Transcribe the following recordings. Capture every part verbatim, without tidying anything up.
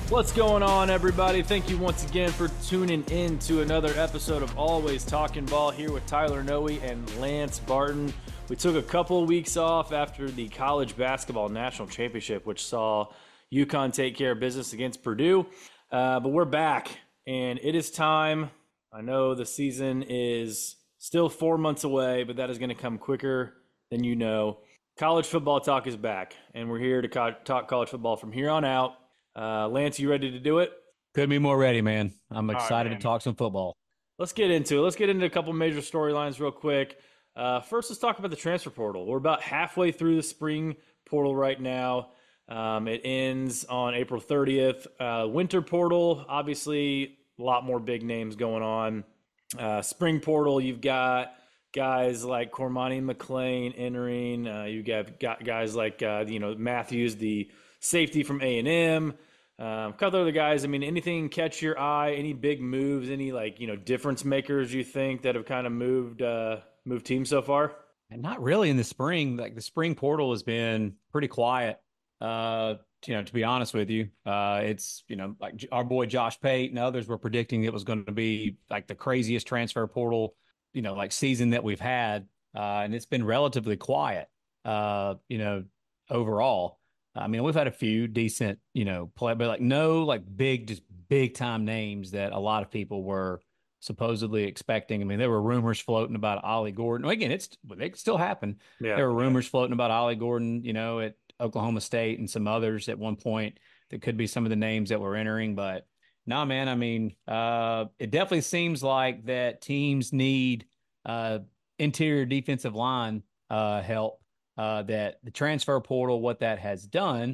What's going on, everybody? Thank you once again for tuning in to another episode of Always Talking Ball here with Tyler Noe and Lance Barton. We took a couple of weeks off after the college basketball national championship, which saw UConn take care of business against Purdue. Uh, but we're back, and it is time. I know the season is still four months away, but that is going to come quicker than you know. College football talk is back, and we're here to co- talk college football from here on out. Uh, Lance, you ready to do it? Couldn't be more ready, man. I'm excited right, man. to talk some football. Let's get into it. Let's get into a couple major storylines real quick. Uh, first, let's talk about the transfer portal. We're about halfway through the spring portal right now. Um, it ends on April thirtieth. Uh, winter portal, obviously, a lot more big names going on. Uh, spring portal, you've got guys like Cormani McClain entering. Uh, you got, got guys like uh, you know Matthews, the safety from A and M. Um, a couple other guys. I mean, anything catch your eye? Any big moves? Any like you know difference makers you think that have kind of moved uh, moved teams so far? And not really in the spring. Like the spring portal has been pretty quiet. Uh, you know, to be honest with you, uh, it's you know like our boy Josh Pate and others were predicting it was going to be like the craziest transfer portal, you know, like season that we've had, uh, and it's been relatively quiet. Uh, you know, overall. I mean, we've had a few decent, you know, play, but like no like big, just big time names that a lot of people were supposedly expecting. I mean, there were rumors floating about Ollie Gordon. Well, again, it's it could still happen. Yeah, There were rumors floating about Ollie Gordon, you know, at Oklahoma State and some others at one point that could be some of the names that were entering. But no, man, I mean, uh, it definitely seems like that teams need uh, interior defensive line uh, help. Uh, that the transfer portal, what that has done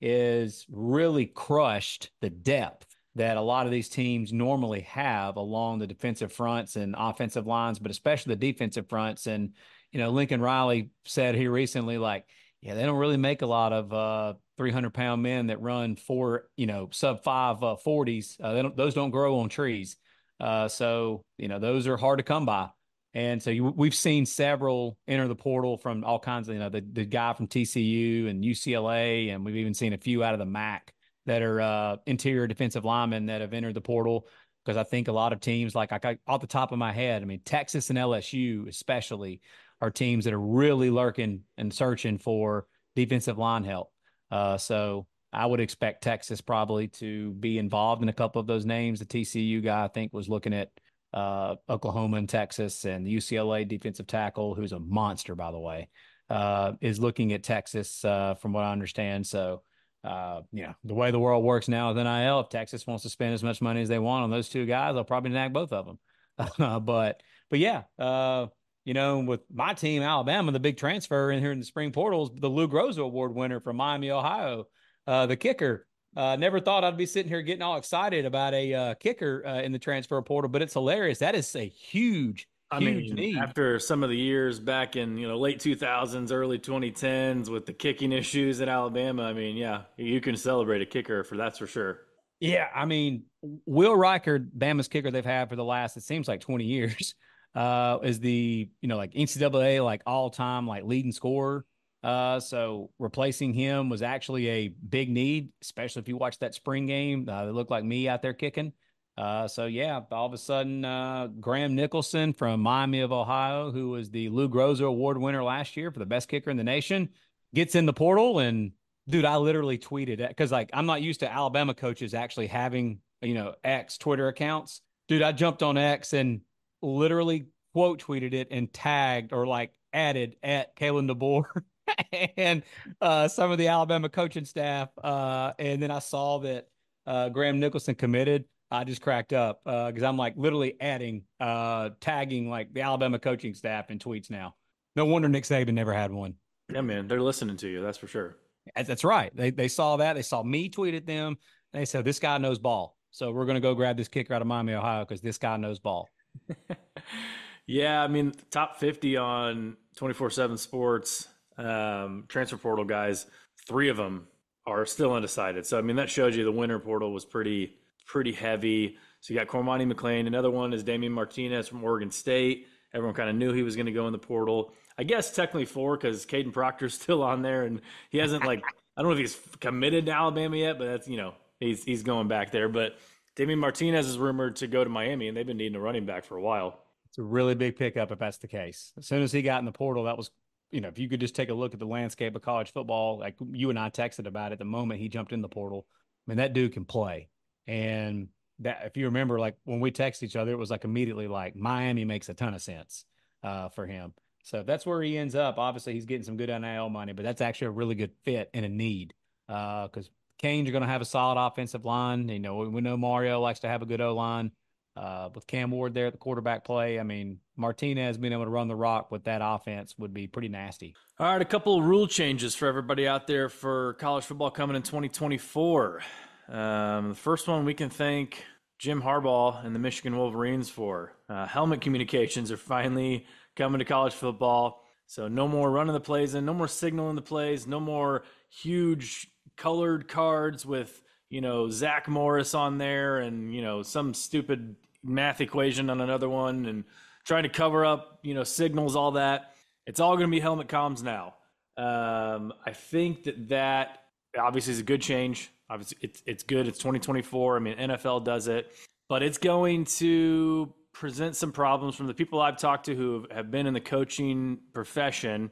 is really crushed the depth that a lot of these teams normally have along the defensive fronts and offensive lines, but especially the defensive fronts. And, you know, Lincoln Riley said here recently, like, yeah, they don't really make a lot of uh, three hundred pound men that run four, you know, sub five uh, forties. Uh, they don't, those don't grow on trees. Uh, so, you know, those are hard to come by. And so you, we've seen several enter the portal from all kinds of, you know, the, the guy from T C U and U C L A, and we've even seen a few out of the M A C that are uh, interior defensive linemen that have entered the portal. Because I think a lot of teams, like I, off the top of my head, I mean, Texas and L S U especially are teams that are really lurking and searching for defensive line help. Uh, so I would expect Texas probably to be involved in a couple of those names. The T C U guy, I think, was looking at uh, Oklahoma and Texas, and the U C L A defensive tackle, who's a monster, by the way, uh, is looking at Texas, uh, from what I understand. So, uh, you know, the way the world works now with N I L, if Texas wants to spend as much money as they want on those two guys, they'll probably nag both of them. Uh, but, but yeah, uh, you know, with my team, Alabama, the big transfer in here in the spring portals, the Lou Groza Award winner from Miami, Ohio, uh, the kicker. Uh, never thought I'd be sitting here getting all excited about a uh, kicker uh, in the transfer portal, but it's hilarious. That is a huge, I huge mean, need. after some of the years back in you know late two thousands, early twenty tens with the kicking issues at Alabama, I mean, yeah, you can celebrate a kicker for that's for sure. Yeah, I mean, Will Riker, Bama's kicker they've had for the last, it seems like twenty years, uh, is the, you know, like N C double A, like all time, like leading scorer. Uh, so replacing him was actually a big need, especially if you watch that spring game. Uh, they look like me out there kicking. Uh, so yeah, all of a sudden, uh, Graham Nicholson from Miami of Ohio, who was the Lou Groza Award winner last year for the best kicker in the nation, gets in the portal. And dude, I literally tweeted it because like I'm not used to Alabama coaches actually having, you know, X Twitter accounts. Dude, I jumped on X and literally quote tweeted it and tagged or like added at Kalen DeBoer and uh, some of the Alabama coaching staff. Uh, and then I saw that uh, Graham Nicholson committed. I just cracked up because uh, I'm like literally adding, uh, tagging like the Alabama coaching staff in tweets now. No wonder Nick Saban never had one. Yeah, man, they're listening to you. That's for sure. That's right. They they saw that. They saw me tweet at them. And they said, this guy knows ball. So we're going to go grab this kicker out of Miami, Ohio, because this guy knows ball. Yeah, I mean, top fifty on twenty-four seven Sports, um, transfer portal guys, three of them are still undecided. So, I mean, that shows you the winter portal was pretty, pretty heavy. So you got Cormani McClain. Another one is Damian Martinez from Oregon State. Everyone kind of knew he was going to go in the portal. I guess technically four because Caden Proctor's still on there, and he hasn't, like, I don't know if he's committed to Alabama yet, but that's, you know, he's he's going back there. But Damian Martinez is rumored to go to Miami, and they've been needing a running back for a while. It's a really big pickup if that's the case. As soon as he got in the portal, that was, you know, if you could just take a look at the landscape of college football, like you and I texted about it the moment he jumped in the portal. I mean, that dude can play. And that, if you remember, like when we text each other, it was like immediately like Miami makes a ton of sense uh, for him. So if that's where he ends up, obviously he's getting some good N I L money, but that's actually a really good fit and a need because uh, Canes are going to have a solid offensive line. You know, we know Mario likes to have a good O-line. Uh, with Cam Ward there at the quarterback play, I mean, Martinez being able to run the rock with that offense would be pretty nasty. All right, a couple of rule changes for everybody out there for college football coming in twenty twenty-four. Um, the first one we can thank Jim Harbaugh and the Michigan Wolverines for. Uh, helmet communications are finally coming to college football. So no more running the plays in, no more signaling the plays, no more huge colored cards with, you know, Zach Morris on there and, you know, some stupid math equation on another one and trying to cover up, you know, signals, all that. It's all going to be helmet comms now. Um, I think that that obviously is a good change. Obviously, it's it's good. It's twenty twenty-four. I mean, N F L does it. But it's going to present some problems from the people I've talked to who have been in the coaching profession.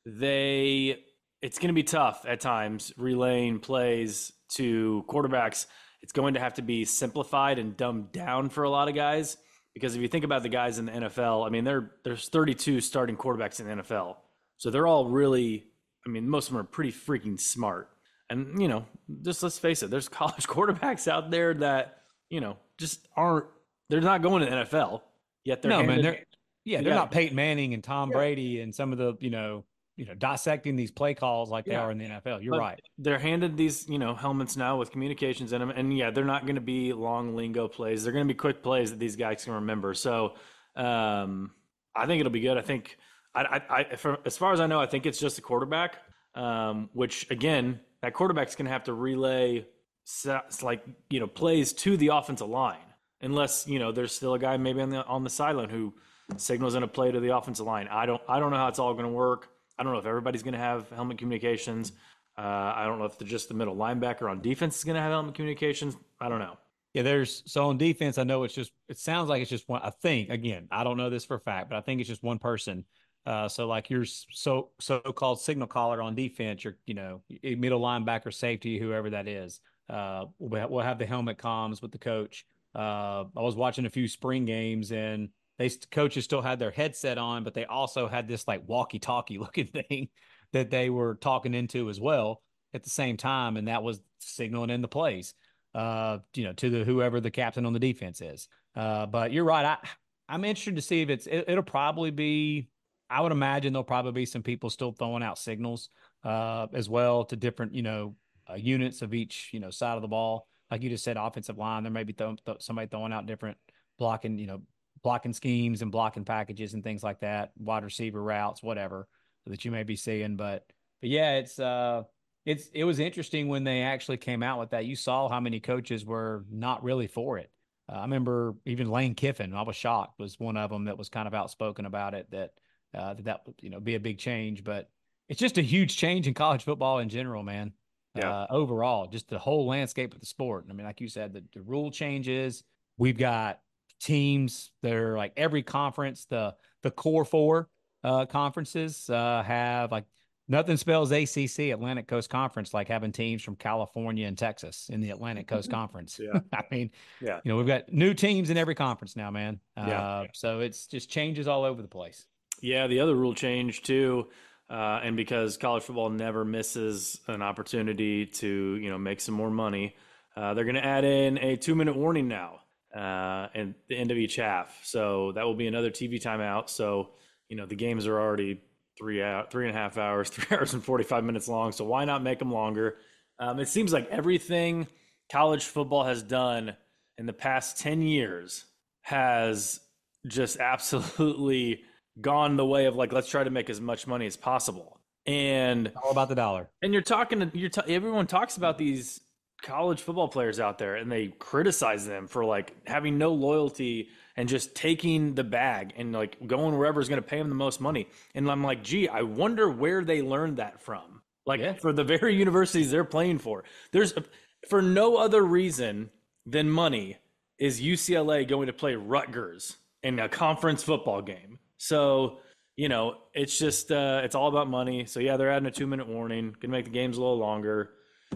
They, it's going to be tough at times relaying plays to quarterbacks. It's going to have to be simplified and dumbed down for a lot of guys. Because if you think about the guys in the N F L, I mean, there there's thirty-two starting quarterbacks in the N F L. So they're all really, I mean, most of them are pretty freaking smart. And, you know, just let's face it, there's college quarterbacks out there that, you know, just aren't, they're not going to the N F L, yet they're no, handed, man, they're, yeah, they're got, not Peyton Manning and Tom yeah. Brady and some of the, you know, you know, dissecting these play calls like yeah. they are in the N F L. You're but right. They're handed these, you know, helmets now with communications in them. And yeah, they're not going to be long lingo plays. They're going to be quick plays that these guys can remember. So um, I think it'll be good. I think, I, I, I for, as far as I know, I think it's just a quarterback, um, which again, that quarterback's going to have to relay like, you know, plays to the offensive line, unless, you know, there's still a guy maybe on the, on the sideline who signals in a play to the offensive line. I don't, I don't know how it's all going to work. I don't know if everybody's going to have helmet communications. Uh, I don't know if the, just the middle linebacker on defense is going to have helmet communications. I don't know. Yeah, there's so on defense, I know it's just, it sounds like it's just one, I think, again, I don't know this for a fact, but I think it's just one person. Uh, so like your so so-called signal caller on defense, your, you know, middle linebacker, safety, whoever that is, uh, we'll, we'll have the helmet comms with the coach. Uh, I was watching a few spring games and they coaches still had their headset on, but they also had this like walkie-talkie looking thing that they were talking into as well at the same time, and that was signaling in the plays, uh, you know, to the whoever the captain on the defense is. Uh, but you're right. I I'm interested to see if it's it, it'll probably be. I would imagine there'll probably be some people still throwing out signals uh, as well to different, you know, uh, units of each, you know, side of the ball. Like you just said, offensive line, there may be th- th- somebody throwing out different blocking, you know, blocking schemes and blocking packages and things like that, wide receiver routes, whatever that you may be seeing. But, but yeah, it's, uh, it's, it was interesting when they actually came out with that. You saw how many coaches were not really for it. Uh, I remember even Lane Kiffin, I was shocked, was one of them that was kind of outspoken about it, that, uh, that, that would, you know, be a big change. But it's just a huge change in college football in general, man. Yeah. Uh, overall, just the whole landscape of the sport. I mean, like you said, the, the rule changes. We've got teams that are like every conference, the the core four uh, conferences uh, have like nothing spells A C C, Atlantic Coast Conference, like having teams from California and Texas in the Atlantic Coast Conference. Yeah. I mean, yeah, you know, we've got new teams in every conference now, man. Uh, yeah. So it's just changes all over the place. Yeah, the other rule change too, uh, and because college football never misses an opportunity to, you know, make some more money, uh, they're going to add in a two-minute warning now uh, at the end of each half. So that will be another T V timeout. So, you know, the games are already three out, three and a half hours, three hours and forty-five minutes long. So why not make them longer? Um, it seems like everything college football has done in the past ten years has just absolutely gone the way of like, let's try to make as much money as possible. And all about the dollar. And you're talking to, you're t- everyone talks about these college football players out there and they criticize them for like having no loyalty and just taking the bag and like going wherever is going to pay them the most money. And I'm like, gee, I wonder where they learned that from. Like yeah. for the very universities they're playing for. There's For no other reason than money is U C L A going to play Rutgers in a conference football game. So, you know, it's just uh, it's all about money. So yeah, they're adding a two minute warning, gonna make the games a little longer.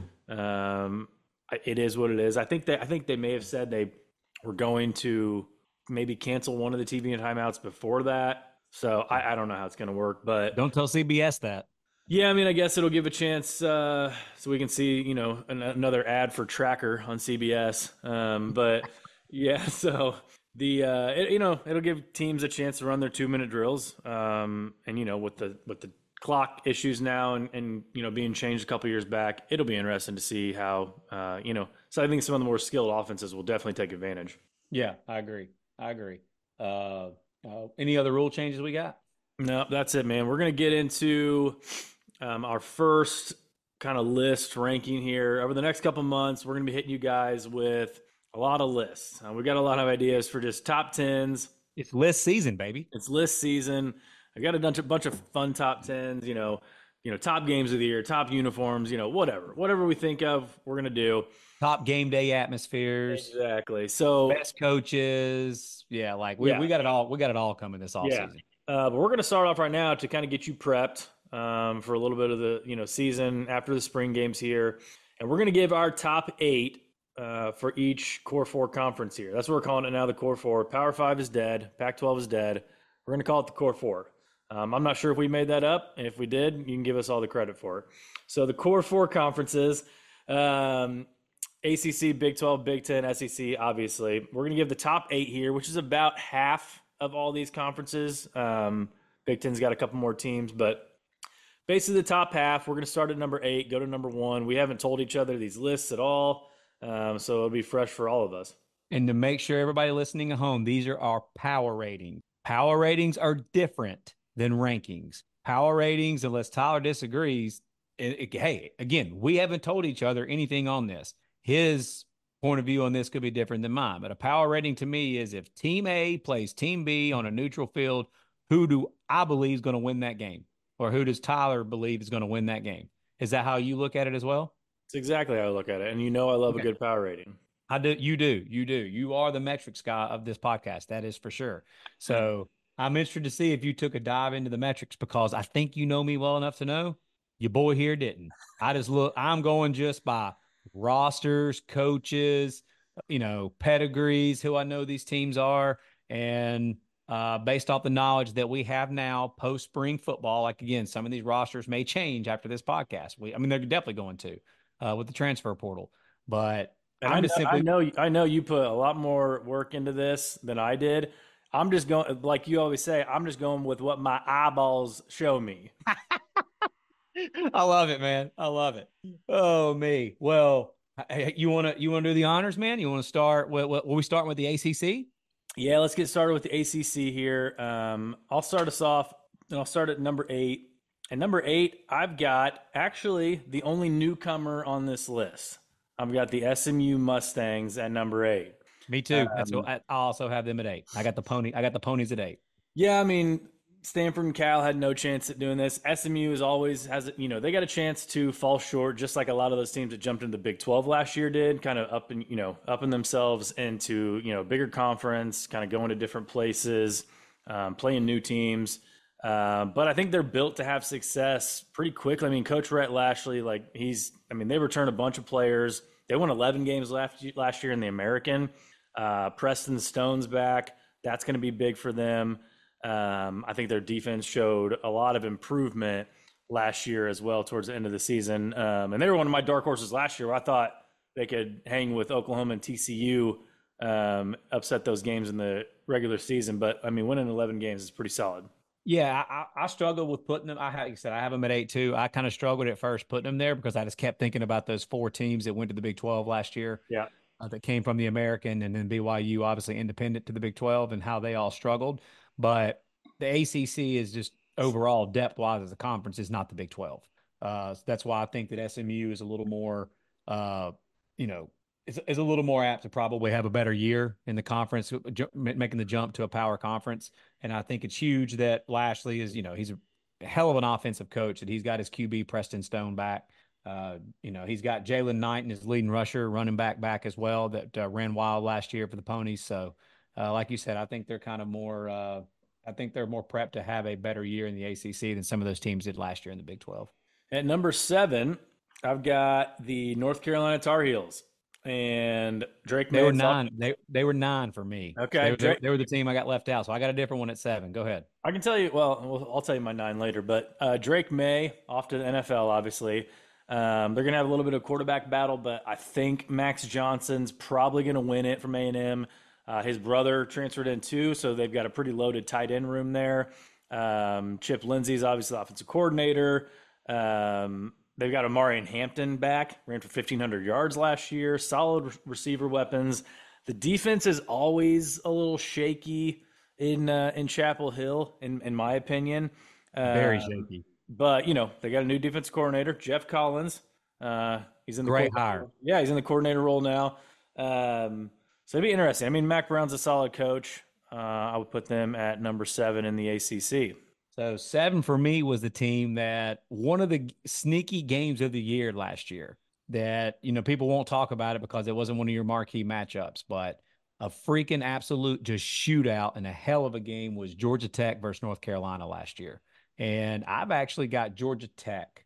Um, it is what it is. I think they I think they may have said they were going to maybe cancel one of the T V and timeouts before that. So I, I don't know how it's gonna work, but Don't tell C B S that. yeah, I mean, I guess it'll give a chance uh, so we can see, you know, an, another ad for Tracker on C B S. Um, but yeah, so the uh, it, you know, it'll give teams a chance to run their two minute drills. Um, and you know, with the with the clock issues now and, and you know being changed a couple years back, it'll be interesting to see how uh, you know. So I think some of the more skilled offenses will definitely take advantage. Yeah, I agree. I agree. Uh, uh, any other rule changes we got? No, that's it, man. We're gonna get into um, our first kind of list ranking here over the next couple months. We're gonna be hitting you guys with a lot of lists. Uh, we got a lot of ideas for just top tens. It's list season, baby. It's list season. I got a bunch of bunch of fun top tens. You know, you know, top games of the year, top uniforms. You know, whatever, whatever we think of, we're gonna do. Top game day atmospheres. Exactly. So Best coaches. Yeah, like we, yeah. we got it all. We got it all coming this off Yeah. season. Uh, but we're gonna start off right now to kind of get you prepped um, for a little bit of the you know season after the spring games here, and we're going to give our top eight uh, for each Core Four conference here. That's what we're calling it now. The Core Four. Power Five is dead. Pac twelve is dead. We're going to call it the Core Four. Um, I'm not sure if we made that up, and if we did, you can give us all the credit for it. So the Core Four conferences: um, A C C, Big twelve, Big ten, S E C. Obviously, we're going to give the top eight here, which is about half of all these conferences. Um, Big Ten's got a couple more teams, but basically the top half. We're going to start at number eight, go to number one. We haven't told each other these lists at all, um, so it'll be fresh for all of us. And to make sure everybody listening at home, these are our power ratings. Power ratings are different than rankings. Power ratings, unless Tyler disagrees, it, it, hey, again, we haven't told each other anything on this. His point of view on this could be different than mine, but a power rating to me is if Team A plays Team B on a neutral field, who do I believe is going to win that game? Or who does Tyler believe is going to win that game? Is that how you look at it as well? It's exactly how I look at it. And you know I love okay. a good power rating. I do. You do. You do. You are the metrics guy of this podcast. That is for sure. So I'm interested to see if you took a dive into the metrics because I think you know me well enough to know your boy here didn't. I just look, I'm going just by rosters, coaches, you know, pedigrees, who I know these teams are. And uh, based off the knowledge that we have now post spring football, like again, some of these rosters may change after this podcast. We, I mean, they're definitely going to uh, with the transfer portal, but and I'm I know, just simply, I know, I know you put a lot more work into this than I did. I'm just going, like you always say, I'm just going with what my eyeballs show me. I love it, man. I love it. Oh, me. Well, you want to you want to do the honors, man? You want to start with, what, will we start with the A C C? Yeah, let's get started with the A C C here. Um, I'll start us off, and I'll start at number eight. And number eight, I've got actually the only newcomer on this list. I've got the S M U Mustangs at number eight. Me too. Um, That's what I also have them at eight. I got the pony. I got the ponies at eight. Yeah, I mean, Stanford and Cal had no chance at doing this. S M U is always has, you know, they got a chance to fall short, just like a lot of those teams that jumped into the Big twelve last year did, kind of up and you know, upping themselves into you know bigger conference, kind of going to different places, um, playing new teams. Uh, but I think they're built to have success pretty quickly. I mean, Coach Rhett Lashley, like he's, I mean, they returned a bunch of players. They won eleven games last last year in the American. Uh, Preston Stone's back. That's going to be big for them. Um, I think their defense showed a lot of improvement last year as well towards the end of the season. Um, and they were one of my dark horses last year where I thought they could hang with Oklahoma and T C U, um, upset those games in the regular season. But, I mean, winning eleven games is pretty solid. Yeah, I, I struggled with putting them. I like I said, I have them at eight too. I kind of struggled at first putting them there because I just kept thinking about those four teams that went to the Big twelve last year. Yeah. Uh, that came from the American, and then B Y U obviously independent to the Big twelve and how they all struggled. But the A C C is just overall depth-wise as a conference is not the Big twelve. Uh, so that's why I think that S M U is a little more, uh, you know, is, is a little more apt to probably have a better year in the conference, making the jump to a power conference. And I think it's huge that Lashley is, you know, he's a hell of an offensive coach, that he's got his Q B Preston Stone back. Uh, you know, he's got Jalen Knight and his leading rusher, running back back as well that uh, ran wild last year for the Ponies. So, uh, like you said, I think they're kind of more. Uh, I think they're more prepped to have a better year in the A C C than some of those teams did last year in the Big twelve. At number seven, I've got the North Carolina Tar Heels and Drake They May. were nine. They they were nine for me. Okay, They were Drake, they were the team I got left out. So I got a different one at seven. Go ahead. I can tell you. Well, well, I'll tell you my nine later. But uh, Drake May off to the N F L, obviously. Um, they're gonna have a little bit of quarterback battle, but I think Max Johnson's probably gonna win it from A and M. Uh, his brother transferred in too, so they've got a pretty loaded tight end room there. Um, Chip Lindsey's obviously the offensive coordinator. Um, they've got Amari Hampton back, ran for fifteen hundred yards last year. Solid re- receiver weapons. The defense is always a little shaky in uh, in Chapel Hill, in in my opinion. Very Um, shaky. but you know they got a new defense coordinator, Jeff Collins. Uh, he's in the Great coordinator- hire. yeah, he's in the coordinator role now. Um, so it'd be interesting. I mean, Mac Brown's a solid coach. Uh, I would put them at number seven in the A C C. So seven for me was the team that one of the sneaky games of the year last year that, you know, people won't talk about it because it wasn't one of your marquee matchups, but a freaking absolute just shootout and a hell of a game was Georgia Tech versus North Carolina last year. And I've actually got Georgia Tech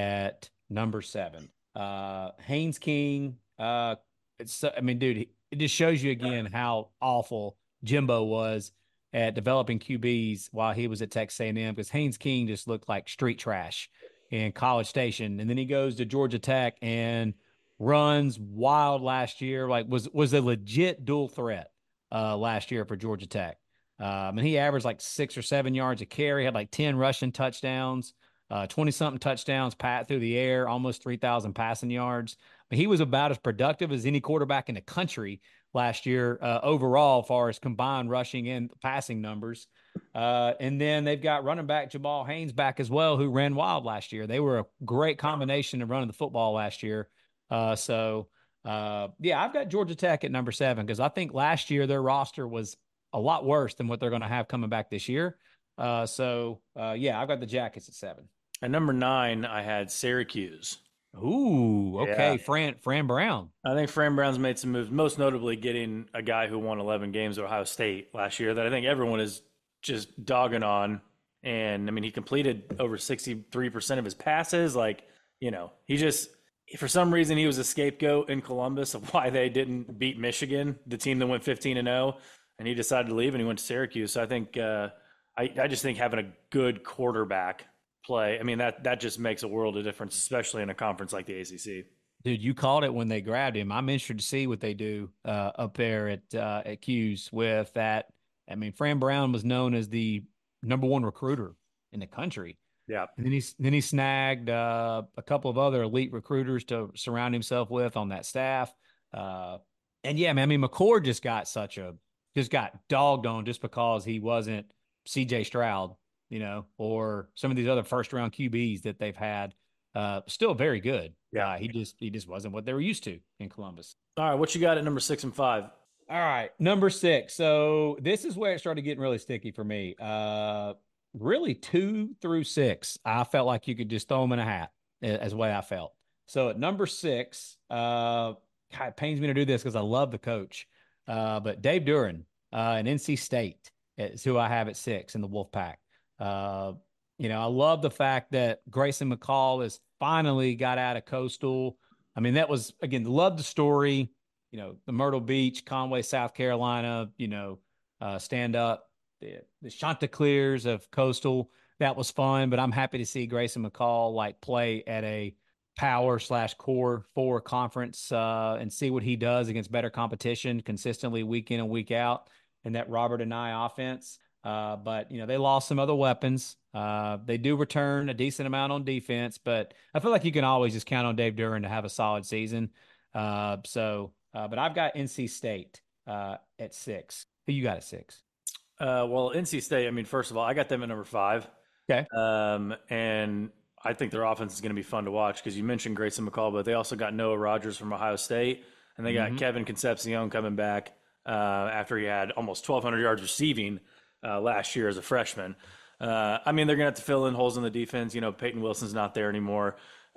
at number seven. Uh, Haynes King, uh, it's, I mean, dude, it just shows you again how awful Jimbo was at developing Q Bs while he was at Texas A and M because Haynes King just looked like street trash in College Station, and then he goes to Georgia Tech and runs wild last year. Like was was a legit dual threat uh, last year for Georgia Tech. Um, and he averaged like six or seven yards a carry, had like ten rushing touchdowns, uh, twenty something touchdowns, pat through the air, almost three thousand passing yards. But he was about as productive as any quarterback in the country last year uh, overall, as far as combined rushing and passing numbers. Uh, and then they've got running back Jamal Haynes back as well, who ran wild last year. They were a great combination of running the football last year. Uh, so, uh, yeah, I've got Georgia Tech at number seven because I think last year their roster was a lot worse than what they're going to have coming back this year. Uh, so, uh, yeah, I've got the Jackets at seven. At number nine, I had Syracuse. Ooh, Yeah. okay. Fran Fran Brown. I think Fran Brown's made some moves, most notably getting a guy who won eleven games at Ohio State last year that I think everyone is just dogging on. And I mean, he completed over sixty-three percent of his passes. Like, you know, he just, for some reason, he was a scapegoat in Columbus of why they didn't beat Michigan, the team that went fifteen and oh. And he decided to leave and he went to Syracuse. So I think, uh, I, I just think having a good quarterback play, I mean, that, that just makes a world of difference, especially in a conference like the A C C. Dude, you called it when they grabbed him. I'm interested to see what they do uh, up there at uh, at Q's with that. I mean, Fran Brown was known as the number one recruiter in the country. Yeah. And then he then he snagged uh, a couple of other elite recruiters to surround himself with on that staff. Uh, and yeah, man, I mean, McCord just got such a just got dogged on just because he wasn't C J Stroud, you know, or some of these other first round Q Bs that they've had. Uh, still very good. Yeah. Uh, he just he just wasn't what they were used to in Columbus. All right. What you got at number six and five? All right, number six. So this is where it started getting really sticky for me. Uh, really, two through six, I felt like you could just throw them in a hat, as the way I felt. So at number six, uh, God, it pains me to do this because I love the coach, uh, but Dave Duran uh, and N C State is who I have at six in the Wolfpack. Uh, you know, I love the fact that Grayson McCall has finally got out of Coastal. I mean, that was, again, love the story. You know, the Myrtle Beach, Conway, South Carolina, you know, uh, stand up, the, the Chanticleers of Coastal. That was fun, but I'm happy to see Grayson McCall like play at a power slash core four conference uh, and see what he does against better competition consistently week in and week out in that Robert and I offense. Uh, but, you know, they lost some other weapons. Uh, they do return a decent amount on defense, but I feel like you can always just count on Dave Duran to have a solid season. Uh, so, Uh, but I've got N C State uh, at six. Who you got at six? Uh, well, N C State, I mean, first of all, I got them at number five. Okay. Um, and I think their offense is going to be fun to watch because you mentioned Grayson McCall, but they also got Noah Rogers from Ohio State, and they got Mhm. Kevin Concepcion coming back uh, after he had almost twelve hundred yards receiving uh, last year as a freshman. Uh, I mean, they're going to have to fill in holes in the defense. You know, Peyton Wilson's not there anymore.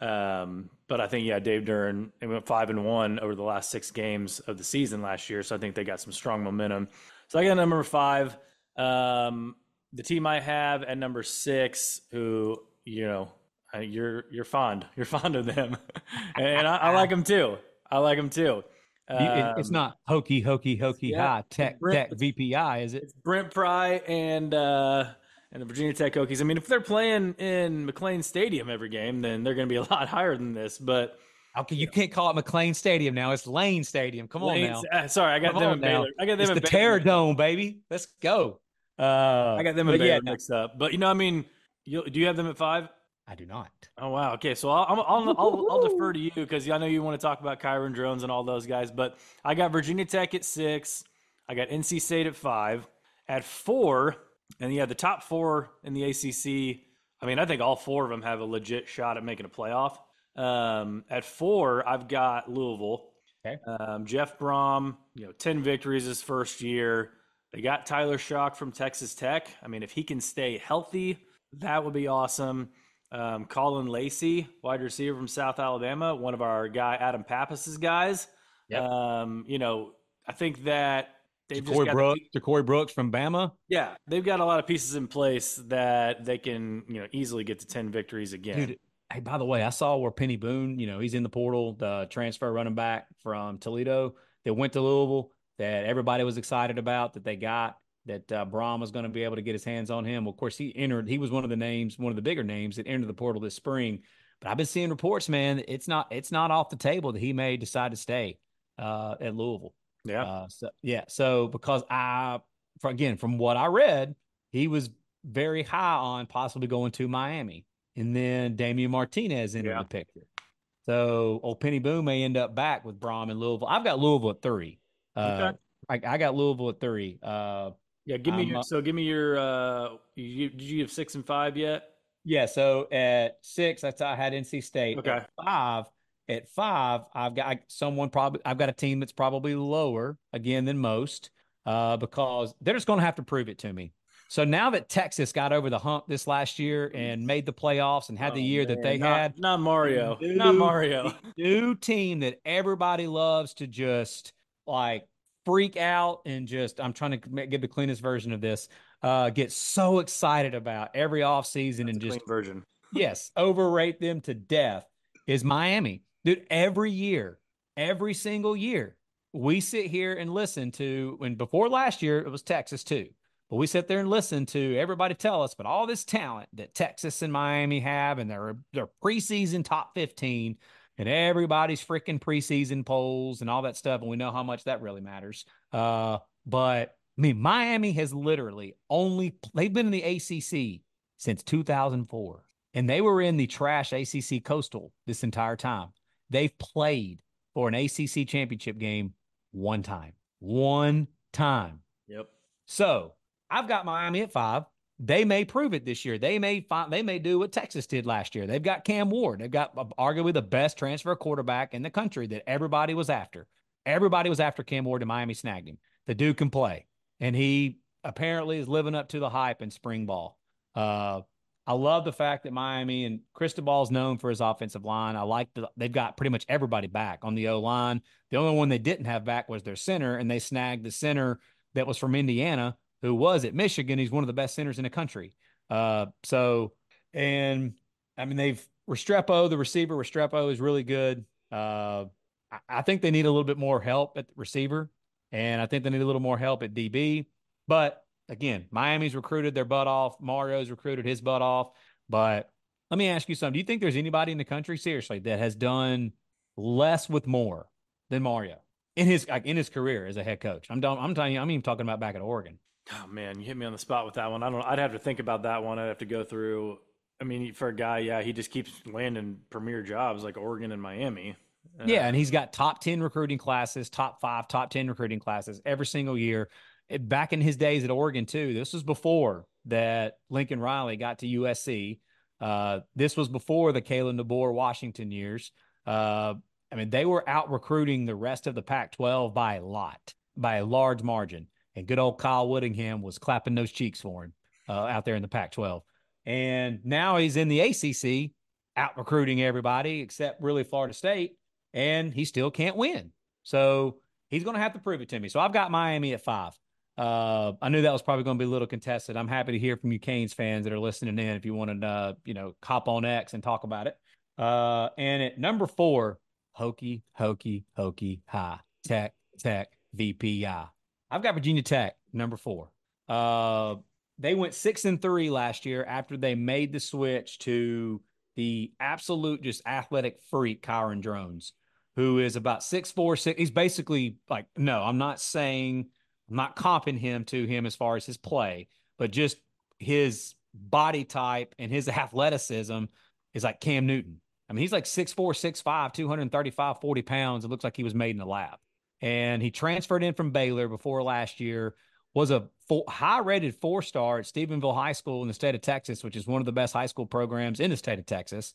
Um, but I think, yeah, Dave Duran, they went five and one over the last six games of the season last year. So I think they got some strong momentum. So I got number five. Um, the team I have at number six, who, you know, you're, you're fond, you're fond of them. and I, I like them too. I like them too. It's Um, not hokey, hokey, hokey, yeah, high it's tech, Brent, tech it's, V P I, is it? it's Brent Pry and, uh, and the Virginia Tech Hokies. I mean, if they're playing in McLean Stadium every game, then they're going to be a lot higher than this. But Okay, you can't call it McLean Stadium now. It's Lane Stadium. Come on Lane's, now. uh, sorry, I got Come them on in now. Baylor. I got them It's in the Baylor. Terror Dome, baby. Let's go. Uh, I got them in but yeah, Baylor mixed up. But you know, I mean, you, do you have them at five? I do not. Oh wow. Okay, so I'll I'll I'll, I'll defer to you because I know you want to talk about Kyron Drones and all those guys. But I got Virginia Tech at six. I got N C State at five. At four, and yeah, the top four in the A C C. I mean, I think all four of them have a legit shot at making a playoff. Um, at four, I've got Louisville. Okay. Um, Jeff Brom, you know, ten victories his first year. They got Tyler Shock from Texas Tech. I mean, if he can stay healthy, that would be awesome. Um, Colin Lacey, wide receiver from South Alabama, one of our guy Adam Pappas's guys. Yep. Um, you know, I think that they've just Corey got Brooks, the, Corey Brooks from Bama. yeah, they've got a lot of pieces in place that they can, you know, easily get to ten victories again. Dude, hey, by the way, I saw where Penny Boone, you know, he's in the portal, the transfer running back from Toledo that went to Louisville that everybody was excited about that they got, that uh, Brom was going to be able to get his hands on him. Well, of course, he entered, he was one of the names, one of the bigger names that entered the portal this spring. But I've been seeing reports, man, it's not, it's not off the table that he may decide to stay uh, at Louisville. Yeah. Uh, so, yeah. So because I, for, again, from what I read, he was very high on possibly going to Miami. And then Damian Martinez entered Yeah. the picture. So old Penny Boone may end up back with Brom in Louisville. I've got Louisville at three. Uh, Okay. I, I got Louisville at three. Uh, Yeah, give me I'm, your uh, so give me your uh you, did you have six and five yet? yeah. So at six, that's I had N C State. Okay. At five, at five, I've got someone probably. I've got a team that's probably lower again than most, uh, because they're just going to have to prove it to me. So now that Texas got over the hump this last year and made the playoffs and had Oh, the year man. that they not, had, not Mario. the Not new, Mario. the new team that everybody loves to just like freak out and just, I'm trying to give the cleanest version of this, uh, get so excited about every offseason That's and a clean just, version. yes, overrate them to death is Miami. Dude, every year, every single year, we sit here and listen to, when before last year, it was Texas too. But we sit there and listen to everybody tell us, but all this talent that Texas and Miami have, and their their preseason top fifteen, and everybody's freaking preseason polls and all that stuff, and we know how much that really matters. Uh, but I mean, Miami has literally only they've been in the A C C since two thousand four, and they were in the trash A C C Coastal this entire time. They've played for an A C C championship game one time, one time. Yep. So I've got Miami at five. They may prove it this year. They may find, they may do what Texas did last year. They've got Cam Ward. They've got arguably the best transfer quarterback in the country that everybody was after. Everybody was after Cam Ward, and Miami snagged him. The dude can play, and he apparently is living up to the hype in spring ball. Uh, I love the fact that Miami and Cristobal is known for his offensive line. I like that they've got pretty much everybody back on the O line. The only one they didn't have back was their center, and they snagged the center that was from Indiana, who was at Michigan. He's one of the best centers in the country. Uh, so, and I mean, they've Restrepo, the receiver Restrepo is really good. Uh, I, I think they need a little bit more help at the receiver, and I think they need a little more help at D B. But again, Miami's recruited their butt off. Mario's recruited his butt off. But let me ask you something. Do you think there's anybody in the country, seriously, that has done less with more than Mario in his like in his career as a head coach? I'm done, I'm telling you, I'm even talking about back at Oregon. Oh man, you hit me on the spot with that one. I don't. I'd have to think about that one. I'd have to go through. I mean, for a guy, yeah, he just keeps landing premier jobs like Oregon and Miami. Uh, Yeah, and he's got top ten recruiting classes, top five, top ten recruiting classes every single year. It, back in his days at Oregon, too, this was before that Lincoln Riley got to U S C. Uh, this was before the Kalen DeBoer Washington years. Uh, I mean, they were out recruiting the rest of the Pac twelve by a lot, by a large margin. And good old Kyle Whittingham was clapping those cheeks for him uh, out there in the Pac twelve. And now he's in the A C C, out recruiting everybody except really Florida State, and he still can't win. So he's going to have to prove it to me. So I've got Miami at five. Uh, I knew that was probably going to be a little contested. I'm happy to hear from you Canes fans that are listening in if you want to, uh, you know, hop on X and talk about it. Uh, and at number four, hokey, hokey, hokey, high, tech, tech, V P I. I've got Virginia Tech, number four. Uh, they went six and three last year after they made the switch to the absolute just athletic freak, Kyron Drones, who is about six four, six. He's basically like, no, I'm not saying, I'm not comping him to him as far as his play, but just his body type and his athleticism is like Cam Newton. I mean, he's like six four, six five, two thirty-five, forty pounds. It looks like he was made in the lab. And he transferred in from Baylor before last year, was a full, high-rated four-star at Stephenville High School in the state of Texas, which is one of the best high school programs in the state of Texas.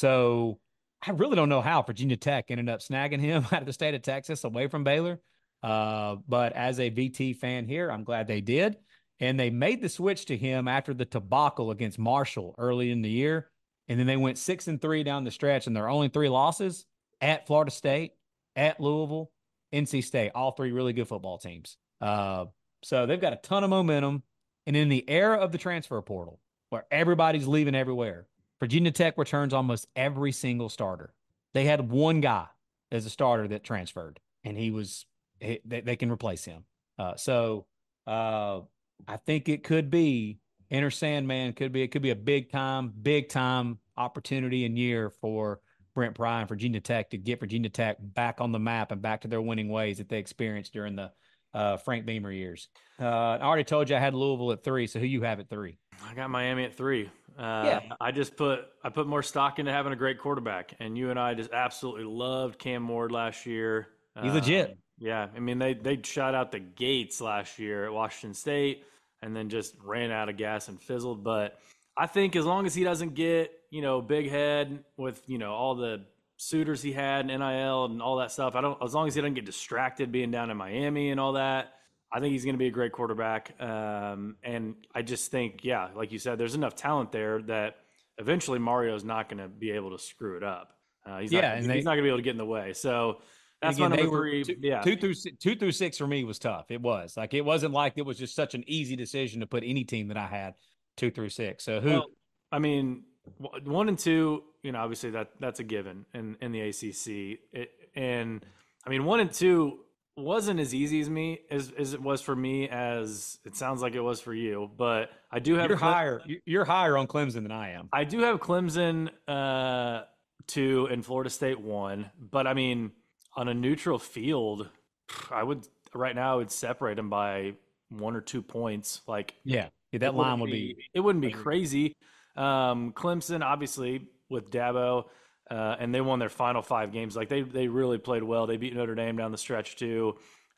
So I really don't know how Virginia Tech ended up snagging him out of the state of Texas away from Baylor. Uh, but as a V T fan here, I'm glad they did. And they made the switch to him after the debacle against Marshall early in the year. And then they went six and three down the stretch, and their only three losses at Florida State, at Louisville, N C State, all three really good football teams. Uh, so they've got a ton of momentum. And in the era of the transfer portal, where everybody's leaving everywhere, Virginia Tech returns almost every single starter. They had one guy as a starter that transferred, and he was they, they can replace him. Uh, so uh, I think it could be Enter Sandman. Could be it could be a big time, big time opportunity and year for Brent Pry and Virginia Tech to get Virginia Tech back on the map and back to their winning ways that they experienced during the uh, Frank Beamer years. Uh, I already told you I had Louisville at three, so who you have at three? I got Miami at three. Uh, Yeah. I just put I put more stock into having a great quarterback, and you and I just absolutely loved Cam Ward last year. He's Um, legit. Yeah, I mean they they shot out the gates last year at Washington State, and then just ran out of gas and fizzled. But I think as long as he doesn't get you know big head with you know all the suitors he had and N I L and all that stuff, I don't. As long as he doesn't get distracted being down in Miami and all that, I think he's going to be a great quarterback. Um, and I just think, yeah, like you said, there's enough talent there that eventually Mario's not going to be able to screw it up. Uh, he's Yeah, not, and he's they- not going to be able to get in the way. So that's Again, my they number were three. two, yeah. two through si- two through six for me was tough. It was like it wasn't like it was just such an easy decision to put any team that I had two through six. So who? Well, I mean, w- one and two, you know, obviously that that's a given in, in the A C C. It, and I mean, one and two wasn't as easy as me as, as it was for me as it sounds like it was for you. But I do have you're Cle- higher. you- You're higher on Clemson than I am. I do have Clemson uh, two and Florida State one. But I mean, on a neutral field, I would right now I would separate them by one or two points. Like Yeah, yeah that it line wouldn't would be. it wouldn't be crazy. Um, Clemson, obviously, with Dabo, uh, and they won their final five games. Like they they really played well. They beat Notre Dame down the stretch too.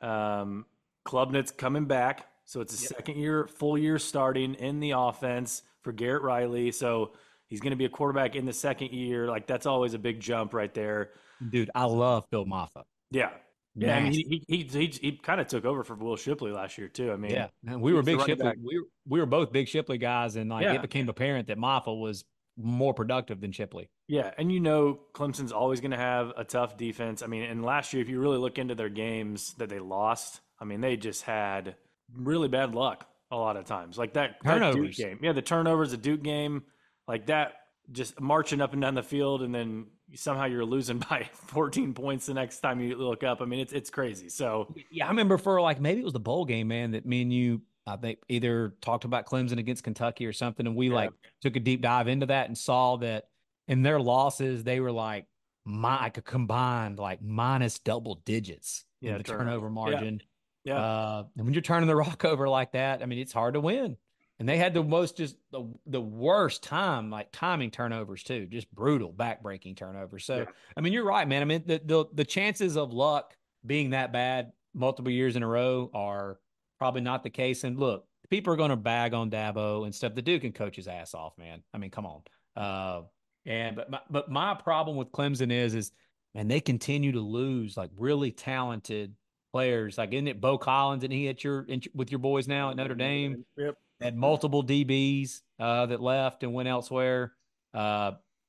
Um, Klubnik's coming back, so it's a Yep. second year, full year starting in the offense for Garrett Riley. So he's going to be a quarterback in the second year. Like that's always a big jump right there. Dude, I love Phil Maffa. Yeah. Yeah, I mean, Nasty. he he he, he, he kind of took over for Will Shipley last year too. I mean, Yeah, and we were he's the big running Shipley. back. We were, we were both big Shipley guys, and like Yeah. it became apparent that Maffa was more productive than Shipley. Yeah, and you know Clemson's always going to have a tough defense. I mean, and last year, if you really look into their games that they lost, I mean, they just had really bad luck a lot of times. Like that, that Duke Turnovers. game. Yeah, the turnovers, the Duke game, like that, just marching up and down the field, and then somehow you're losing by fourteen points the next time you look up. I mean, it's it's crazy. So Yeah, I remember for like maybe it was the bowl game, man, that me and you, I think, either talked about Clemson against Kentucky or something, and we Yeah. like took a deep dive into that and saw that in their losses they were like my like a combined like minus double digits Yeah, in the turnover. turnover margin. yeah, Uh, and when you're turning the rock over like that, I mean, it's hard to win. And they had the most just the, the worst time, like timing turnovers too, just brutal backbreaking turnovers. So, Yeah. I mean, you're right, man. I mean, the, the, the chances of luck being that bad multiple years in a row are probably not the case. And look, people are going to bag on Dabo and stuff. The dude can coach his ass off, man. I mean, come on. Uh, and, but my, but my problem with Clemson is, is, man, they continue to lose like really talented players. Like, isn't it Bo Collins and he at your, in, with your boys now at Notre Dame? Yep. Had multiple D Bs uh, that left and went elsewhere. Uh,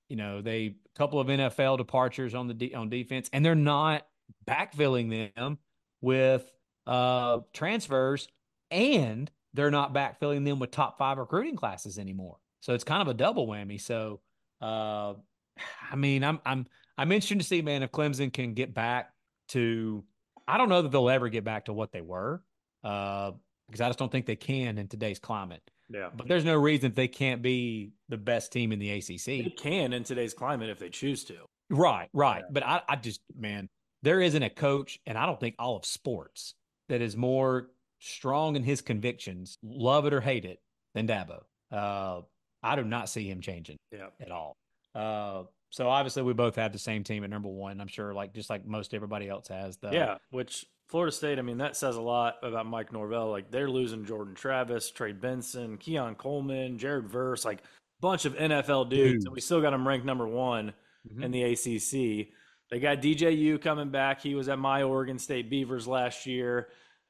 you know, they a couple of N F L departures on the de- on defense, and they're not backfilling them with uh transfers, and they're not backfilling them with top five recruiting classes anymore. So it's kind of a double whammy. So, uh, I mean, I'm I'm I'm interested to see, man, if Clemson can get back to. I don't know that they'll ever get back to what they were, uh, because I just don't think they can in today's climate. Yeah. But there's no reason they can't be the best team in the They A C C. can in today's climate if they choose to. Right, right. Yeah. But I, I just, man, there isn't a coach, and I don't think all of sports that is more strong in his convictions, love it or hate it, than Dabo. Uh, I do not see him changing Yeah. at all. Uh, so obviously we both have the same team at number one. I'm sure, like just like most everybody else has. The Yeah, which Florida State, I mean, that says a lot about Mike Norvell. Like they're losing Jordan Travis, Trey Benson, Keon Coleman, Jared Verse, like bunch of N F L dudes, and we dudes. still got them ranked number one in Mhm. the A C C. They got D J U coming back. He was at my Oregon State Beavers last year.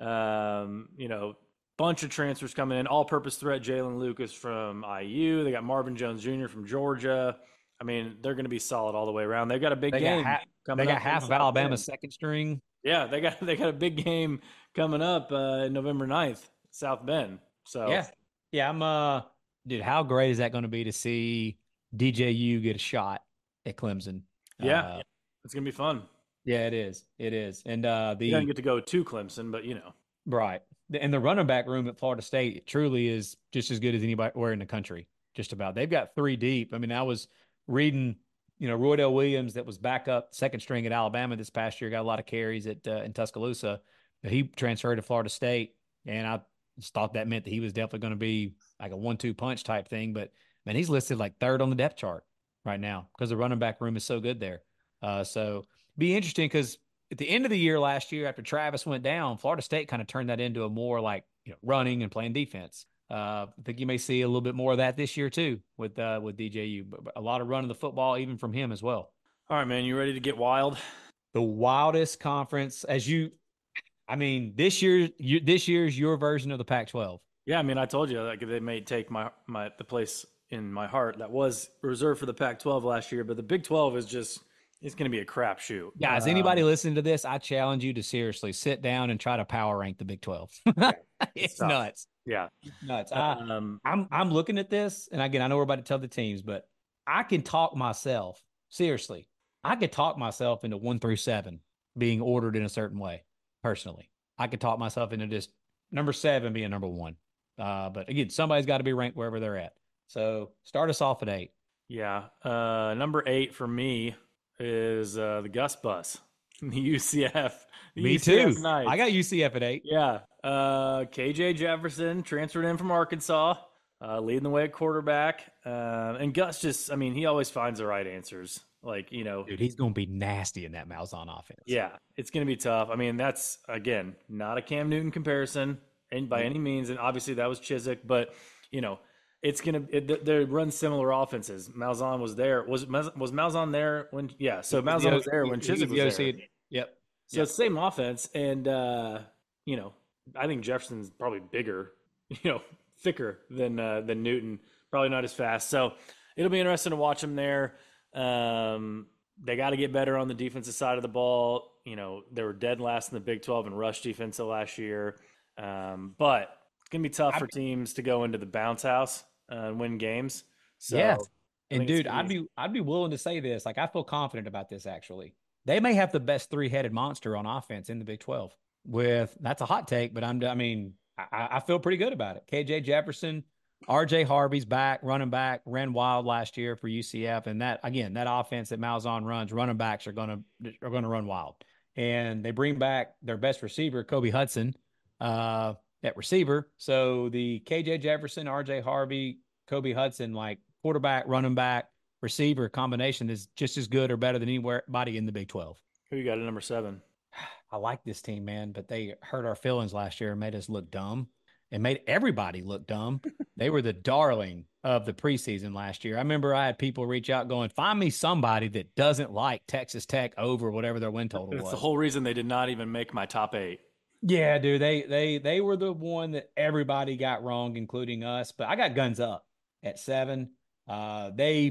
Um, you know, bunch of transfers coming in. All-purpose threat Jalen Lucas from I U. They got Marvin Jones Junior from Georgia. I mean, they're going to be solid all the way around. They've got a big They got game half. They coming got up in half of South Alabama's Bend. second string. Yeah, they got they got a big game coming up uh, November ninth, South Bend. So Yeah, yeah. I'm uh, dude. How great is that going to be to see D J U get a shot at Clemson? yeah, Uh, it's gonna be fun. yeah, it is. It is. And uh, You don't the get to go to Clemson, but you know, right, and the running back room at Florida State truly is just as good as anywhere in the country. Just about. They've got three deep. I mean, I was reading, you know, Roydell Williams that was back up second string at Alabama this past year, got a lot of carries at uh, in Tuscaloosa. But he transferred to Florida State, and I just thought that meant that he was definitely going to be like a one-two punch type thing. But man, he's listed like third on the depth chart right now because the running back room is so good there. Uh, so be interesting because at the end of the year last year, after Travis went down, Florida State kind of turned that into a more like you know running and playing defense. Uh, I think you may see a little bit more of that this year too with uh, with D J U, but, but a lot of running the football even from him as well. all right, man, you ready to get wild? The wildest conference, as you, I mean, this year, you, this year's your version of the Pac twelve. Yeah, I mean, I told you like they may take my my the place in my heart that was reserved for the Pac twelve last year, but the Big twelve is just it's going to be a crapshoot. Guys, anybody Um, listening to this, I challenge you to seriously sit down and try to power rank the Big twelve. yeah, it's It's tough. nuts. Yeah. It's nuts. I, Um, I'm I'm looking at this, and again, I know we're about to tell the teams, but I can talk myself seriously. I could talk myself into one through seven being ordered in a certain way. Personally, I could talk myself into just number seven being number one. Uh, but again, somebody's got to be ranked wherever they're at. So start us off at eight. yeah. Uh, number eight for me is uh, the Gus Bus, the U C F, the Me U C F too. I Knights. got U C F at eight. Yeah. Uh, K J Jefferson transferred in from Arkansas, uh, leading the way at quarterback. Uh, and Gus just, I mean, he always finds the right answers. Like, you know, Dude, he's going to be nasty in that Malzahn offense. yeah, it's going to be tough. I mean, that's, again, not a Cam Newton comparison and by any means. And obviously that was Chiswick, but, you know, it's going to, it, they run similar offenses. Malzahn was there. Was, was Malzahn there when, yeah. So He was the Malzahn O- was there he- when he Chiswick the was there. O C. Yep. So Yep. it's the same offense, and uh, you know, I think Jefferson's probably bigger, you know, thicker than uh, than Newton. Probably not as fast. So it'll be interesting to watch him there. Um, they got to get better on the defensive side of the ball. You know, they were dead last in the Big twelve in rush defense last year, um, but it's gonna be tough I, for teams to go into the bounce house uh, and win games. So yeah. I And think it's dude, gonna I'd be be I'd be willing to say this. Like I feel confident about this actually. They may have the best three-headed monster on offense in the Big twelve. With that's a hot take, but I'm I mean, I, I feel pretty good about it. K J Jefferson, R J Harvey's back, running back, ran wild last year for U C F. And that again, that offense that Malzahn runs, running backs are gonna are gonna run wild. And they bring back their best receiver, Kobe Hudson, uh, at receiver. So the K J Jefferson, R J Harvey, Kobe Hudson, like quarterback, running back, receiver combination is just as good or better than anybody in the Big twelve. who you got at number seven. I like this team, man, but they hurt our feelings last year and made us look dumb and made everybody look dumb. They were the darling of the preseason last year. I remember I had people reach out going, find me somebody that doesn't like Texas Tech over whatever their win total That's was. the whole reason they did not even make my top eight. Yeah, dude, they they they were the one that everybody got wrong, including us. But I got guns up at seven. Uh, they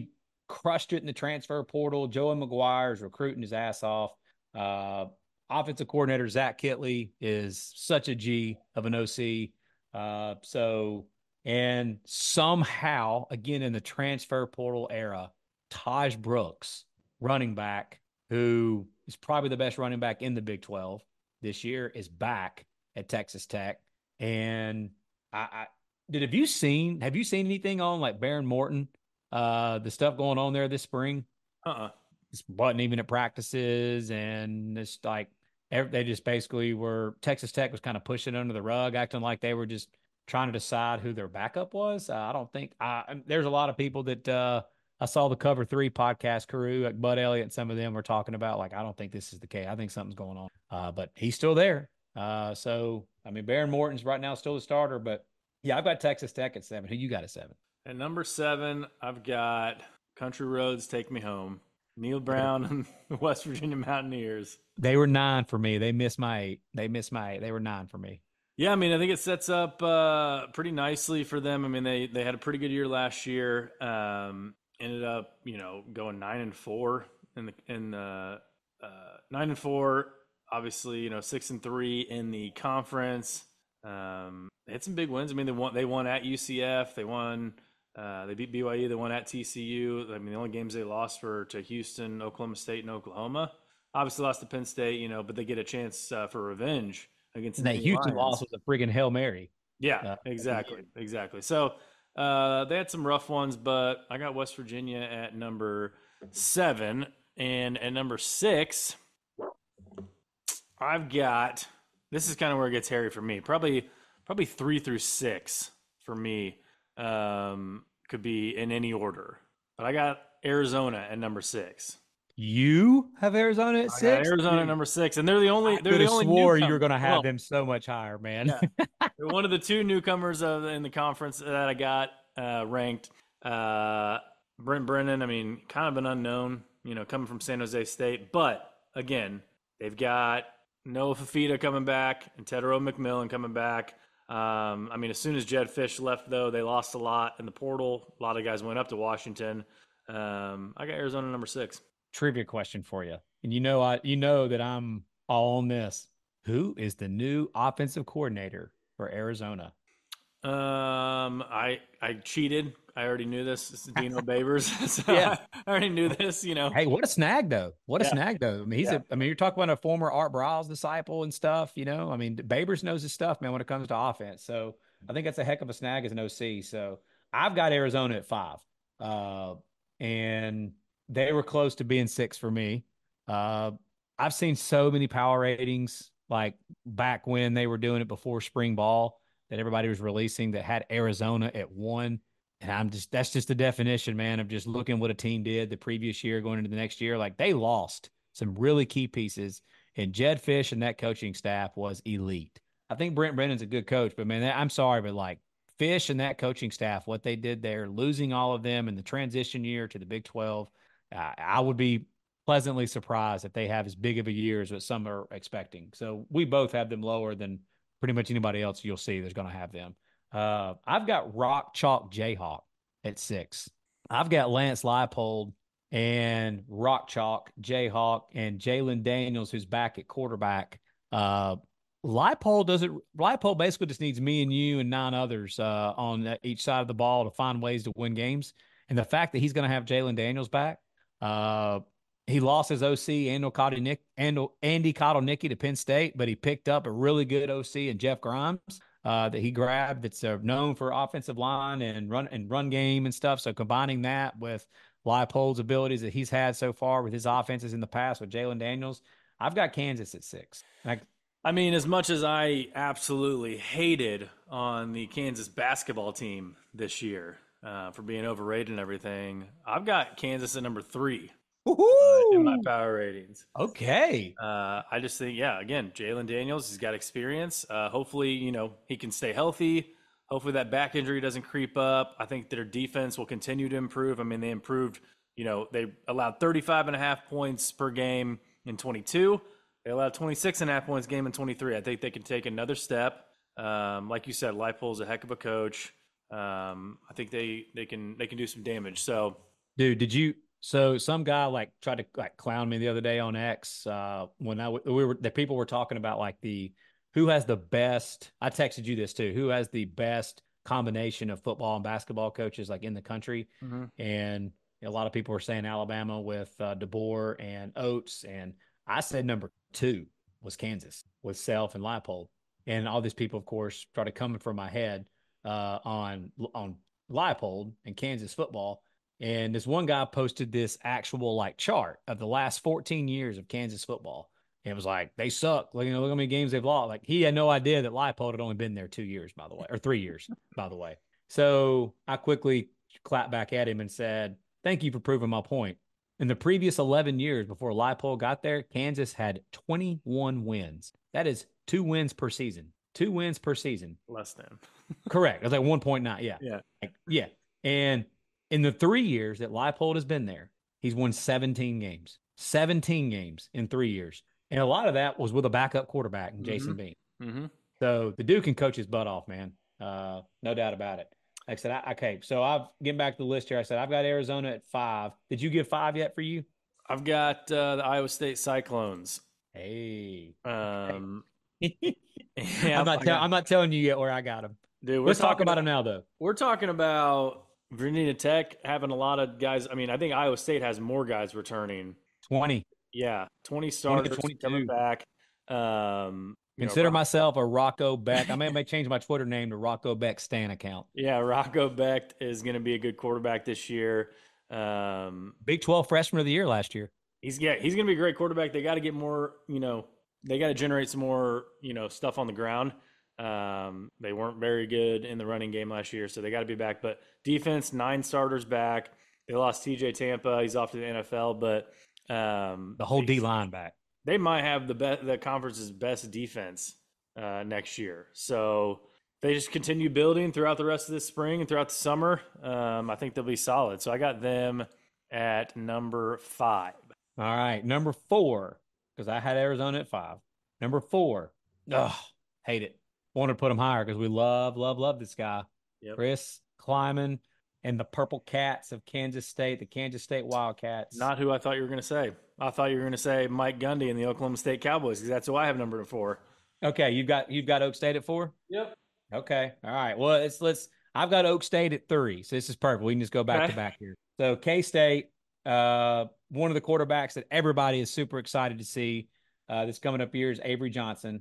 crushed it in the transfer portal. Joey McGuire is recruiting his ass off. Uh, offensive coordinator Zach Kitley is such a G of an O C. Uh, so, and somehow, again, in the transfer portal era, Taj Brooks, running back, who is probably the best running back in the Big twelve this year, is back at Texas Tech. And I, I did have you seen have you seen anything on like Baron Morton, uh, the stuff going on there this spring? Uh-uh. Just wasn't even at practices, and it's like every, they just basically were. Texas Tech was kind of pushing under the rug, acting like they were just trying to decide who their backup was. Uh, I don't think I, there's a lot of people that uh, I saw the Cover Three podcast crew, like Bud Elliott, and some of them were talking about like I don't think this is the case. I think something's going on, uh, but he's still there. Uh, so I mean, Baron Morton's right now still the starter, but yeah, I've got Texas Tech at seven. Who you got at seven? At number seven, I've got Country Roads Take Me Home. Neil Brown and the West Virginia Mountaineers. They were nine for me. They missed my eight. They missed my eight. They were nine for me. Yeah, I mean, I think it sets up uh, pretty nicely for them. I mean, they they had a pretty good year last year. Um, ended up, you know, going nine and four in the in the uh, nine and four. Obviously, you know, six and three in the conference. Um, they had some big wins. I mean, they won. They won at U C F. They won. Uh, they beat B Y U. They won at T C U. I mean, the only games they lost were to Houston, Oklahoma State, and Oklahoma. Obviously, lost to Penn State. You know, but they get a chance uh, for revenge against and that Houston loss was a friggin' Hail Mary. Yeah, uh, exactly, exactly. So uh, they had some rough ones, but I got West Virginia at number seven, and at number six, I've got. This is kind of where it gets hairy for me. Probably, probably three through six for me. Um, could be in any order, but I got Arizona at number six. You have Arizona at I six? Arizona at number six, and they're the only. They're the only. Swore you were going to have well, them so much higher, man. Yeah. They're one of the two newcomers uh, in the conference that I got uh, ranked. Uh, Brent Brennan, I mean, kind of an unknown, you know, coming from San Jose State, but again, they've got Noah Fafita coming back and Tedero McMillan coming back. Um, I mean, as soon as Jed Fish left, though, they lost a lot in the portal. A lot of guys went up to Washington. Um, I got Arizona number six. Trivia question for you, and you know, I you know that I'm all on this. Who is the new offensive coordinator for Arizona? Um, I I cheated. I already knew this. This is Dino Babers. So yeah, I already knew this. You know. Hey, what a snag though! What a yeah. snag though! I mean, he's yeah. a. I mean, you're talking about a former Art Briles disciple and stuff. You know, I mean, Babers knows his stuff, man, when it comes to offense. So I think that's a heck of a snag as an O C. So I've got Arizona at five, uh, and they were close to being six for me. Uh, I've seen so many power ratings like back when they were doing it before spring ball that everybody was releasing that had Arizona at one. And I'm just, that's just the definition, man, of just looking what a team did the previous year going into the next year. Like they lost some really key pieces, and Jed Fish and that coaching staff was elite. I think Brent Brennan's a good coach, but man, I'm sorry, but like Fish and that coaching staff, what they did there, losing all of them in the transition year to the Big twelve, uh, I would be pleasantly surprised if they have as big of a year as what some are expecting. So we both have them lower than pretty much anybody else you'll see that's going to have them. Uh, I've got Rock Chalk Jayhawk at six. I've got Lance Leipold and Rock Chalk Jayhawk and Jalen Daniels, who's back at quarterback. Uh, Leipold doesn't. Leipold basically just needs me and you and nine others uh, on each side of the ball to find ways to win games. And the fact that he's going to have Jalen Daniels back, uh, he lost his O C Andy Kotelnicki to Penn State, but he picked up a really good O C in Jeff Grimes. Uh, that he grabbed that's uh, known for offensive line and run and run game and stuff. So combining that with Leipold's abilities that he's had so far with his offenses in the past with Jalen Daniels, I've got Kansas at six. I, I mean, as much as I absolutely hated on the Kansas basketball team this year uh, for being overrated and everything, I've got Kansas at number three. Uh, in my power ratings. Okay. Uh, I just think, yeah, again, Jalen Daniels, he's got experience. Uh, hopefully, you know, he can stay healthy. Hopefully that back injury doesn't creep up. I think their defense will continue to improve. I mean, they improved, you know, they allowed thirty-five and a half points per game in twenty-two. They allowed twenty-six and a half points game in twenty-three. I think they can take another step. Um, like you said, Leipold's a heck of a coach. Um, I think they, they can, they can do some damage. So, Dude, did you? So some guy like tried to like clown me the other day on X uh, when I w- we were the people were talking about like the who has the best. I texted you this too. Who has the best combination of football and basketball coaches like in the country? Mm-hmm. And a lot of people were saying Alabama with uh, DeBoer and Oates, and I said number two was Kansas with Self and Leipold. And all these people, of course, started coming from my head uh, on on Leipold and Kansas football. And this one guy posted this actual like chart of the last fourteen years of Kansas football. And it was like, they suck. Like, you know, look how many games they've lost. Like, he had no idea that Leipold had only been there two years, by the way, or three years, by the way. So I quickly clapped back at him and said, thank you for proving my point. In the previous eleven years before Leipold got there, Kansas had twenty-one wins. That is two wins per season. Two wins per season. Less than. Correct. It was like one point nine. Yeah. Yeah. Like, yeah. And in the three years that Leipold has been there, he's won seventeen games. seventeen games in three years. And a lot of that was with a backup quarterback, Mm-hmm. Jason Bean. Mm-hmm. So the dude can coach his butt off, man. Uh, no doubt about it. Like I said, I, okay, so I've getting back to the list here. I said I've got Arizona at five. Did you give five yet for you? I've got uh, the Iowa State Cyclones. Hey, Um, okay. yeah, I'm not telling. I'm not telling you yet where I got them. Dude, let's talk about them now, though. We're talking about Virginia Tech having a lot of guys. I mean, I think Iowa State has more guys returning. twenty. Yeah, twenty starters twenty coming back. Um, Consider know, myself a Rocco Beck. I may may change my Twitter name to Rocco Beck Stan account. Yeah, Rocco Beck is going to be a good quarterback this year. Um, Big twelve freshman of the year last year. He's yeah, he's going to be a great quarterback. They got to get more, you know, they got to generate some more, you know, stuff on the ground. Um, they weren't very good in the running game last year, so they got to be back. But defense, nine starters back. They lost T J Tampa. He's off to the N F L, but um, the whole D line back. They might have the best, the conference's best defense uh, next year. So they just continue building throughout the rest of this spring and throughout the summer. Um, I think they'll be solid. So I got them at number five. All right, number four, because I had Arizona at five. Number four, oh, hate it. Wanted to put him higher because we love, love, love this guy. Yep. Chris Klieman and the Purple Cats of Kansas State, the Kansas State Wildcats. Not who I thought you were going to say. I thought you were going to say Mike Gundy and the Oklahoma State Cowboys because that's who I have number four. Okay, you've got you've got Oak State at four? Yep. Okay, all right. Well, it's let's. I've got Oak State at three, so this is perfect. We can just go back okay. to back here. So K State, uh, one of the quarterbacks that everybody is super excited to see uh, this coming up here is Avery Johnson.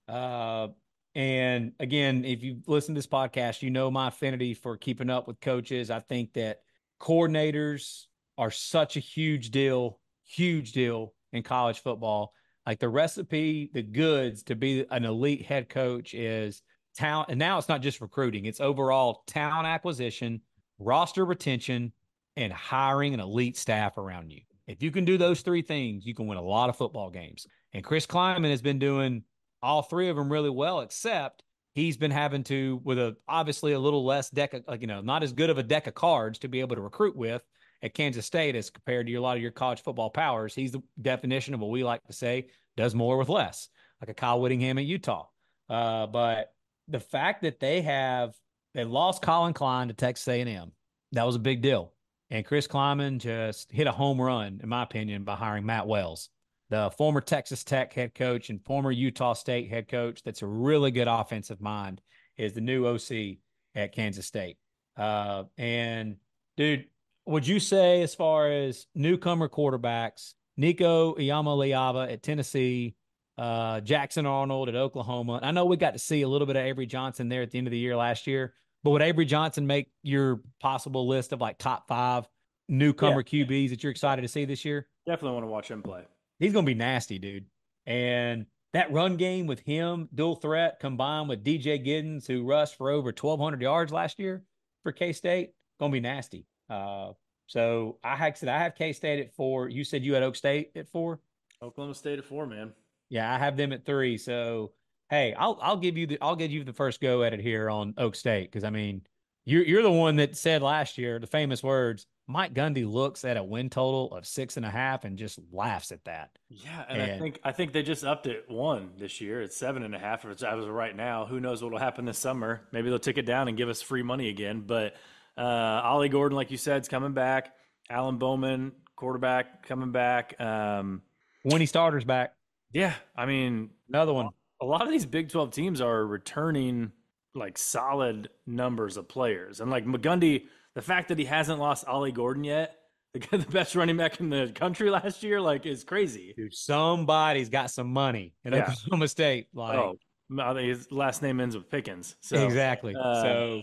Uh, and again, if you listen to this podcast, you know my affinity for keeping up with coaches. I think that coordinators are such a huge deal, huge deal in college football. Like the recipe, the goods to be an elite head coach is talent. And now it's not just recruiting, it's overall talent acquisition, roster retention, and hiring an elite staff around you. If you can do those three things, you can win a lot of football games. And Chris Klieman has been doing all three of them really well, except he's been having to, with a obviously a little less deck, of, like, you know, not as good of a deck of cards to be able to recruit with at Kansas State as compared to a lot of your college football powers. He's the definition of what we like to say, does more with less, like a Kyle Whittingham at Utah. Uh, but the fact that they have, they lost Colin Klein to Texas A and M, that was a big deal. And Chris Klieman just hit a home run, in my opinion, by hiring Matt Wells, the former Texas Tech head coach and former Utah State head coach. That's a really good offensive mind, is the new O C at Kansas State. Uh, and dude, would you say, as far as newcomer quarterbacks, Nico Iamaleava at Tennessee, uh, Jackson Arnold at Oklahoma? I know we got to see a little bit of Avery Johnson there at the end of the year last year, but would Avery Johnson make your possible list of like top five newcomer yeah. Q Bs that you're excited to see this year? Definitely want to watch him play. He's going to be nasty, dude. And that run game with him, dual threat, combined with D J Giddens, who rushed for over twelve hundred yards last year for K-State, going to be nasty. Uh, so I had said I have K-State at four. You said you had Oak State at four? Oklahoma State at four, man. Yeah, I have them at three. So hey, I'll I'll give you the I'll give you the first go at it here on Oak State, because I mean you're you're the one that said last year the famous words, Mike Gundy looks at a win total of six and a half and just laughs at that. Yeah, and, and I think I think they just upped it one this year. It's seven and a half. It's as of right now. Who knows what will happen this summer? Maybe they'll take it down and give us free money again. But uh, Ollie Gordon, like you said, is coming back. Alan Bowman, quarterback, coming back. Um, twenty starters back. yeah, I mean, Another one. a lot of these Big twelve teams are returning like solid numbers of players. And like McGundy, the fact that he hasn't lost Ollie Gordon yet, the, the best running back in the country last year, like is crazy. Dude, somebody's got some money in Yeah. Oklahoma State. Like, Oh, I think his last name ends with Pickens. So, exactly. uh, So,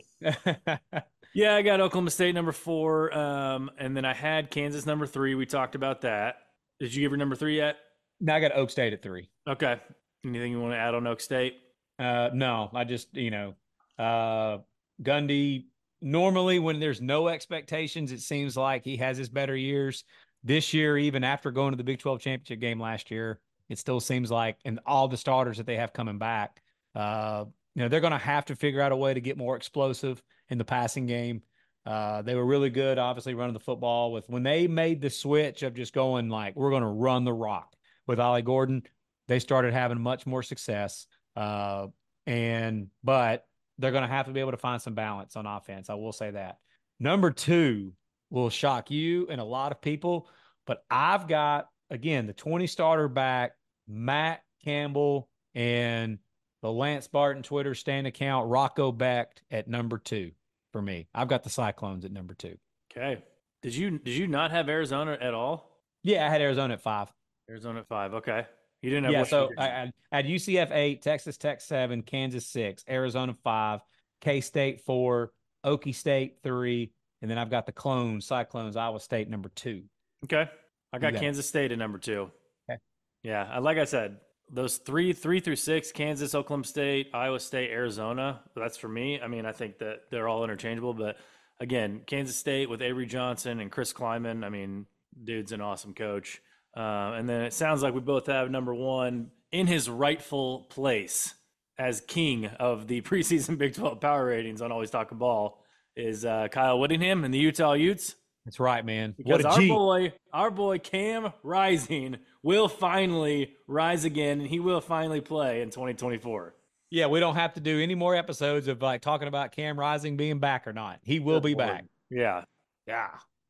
yeah, I got Oklahoma State number four. Um, and then I had Kansas number three. We talked about that. Did you give your number three yet? now I got Oak State at three. Okay. Anything you want to add on Oak State? Uh, no, I just, you know, uh, Gundy, normally when there's no expectations, it seems like he has his better years. This year, even after going to the Big twelve championship game last year, it still seems like, and all the starters that they have coming back, uh, you know, they're going to have to figure out a way to get more explosive in the passing game. Uh, they were really good, obviously, running the football with when they made the switch of just going like, we're going to run the rock with Ollie Gordon, they started having much more success. Uh, and but they're going to have to be able to find some balance on offense. I will say that. Number two will shock you and a lot of people, but I've got again the twenty starter back, Matt Campbell, and the Lance Barton Twitter stand account, Rocco Becht at number two for me. I've got the Cyclones at number two. Okay. Did you did you not have Arizona at all? Yeah, I had Arizona at five. Arizona at five. Okay. You didn't have Yeah, West so I, Virginia. I had U C F eight, Texas Tech seven, Kansas six, Arizona five, K State four, Okie State three, and then I've got the clones, Cyclones, Iowa State number two. Okay. I got got Kansas State at number two. Okay. Yeah. Like I said, those three, three through six, Kansas, Oklahoma State, Iowa State, Arizona. That's for me. I mean, I think that they're all interchangeable, but again, Kansas State with Avery Johnson and Chris Kleiman. I mean, dude's an awesome coach. Uh, and then it sounds like we both have number one in his rightful place as king of the preseason Big twelve power ratings on Always Talking Ball is uh, Kyle Whittingham and the Utah Utes. That's right, man. Because What a our G. boy, our boy Cam Rising will finally rise again, and he will finally play in twenty twenty-four. Yeah, we don't have to do any more episodes of like talking about Cam Rising being back or not. He will Good be Lord. back. Yeah. Yeah.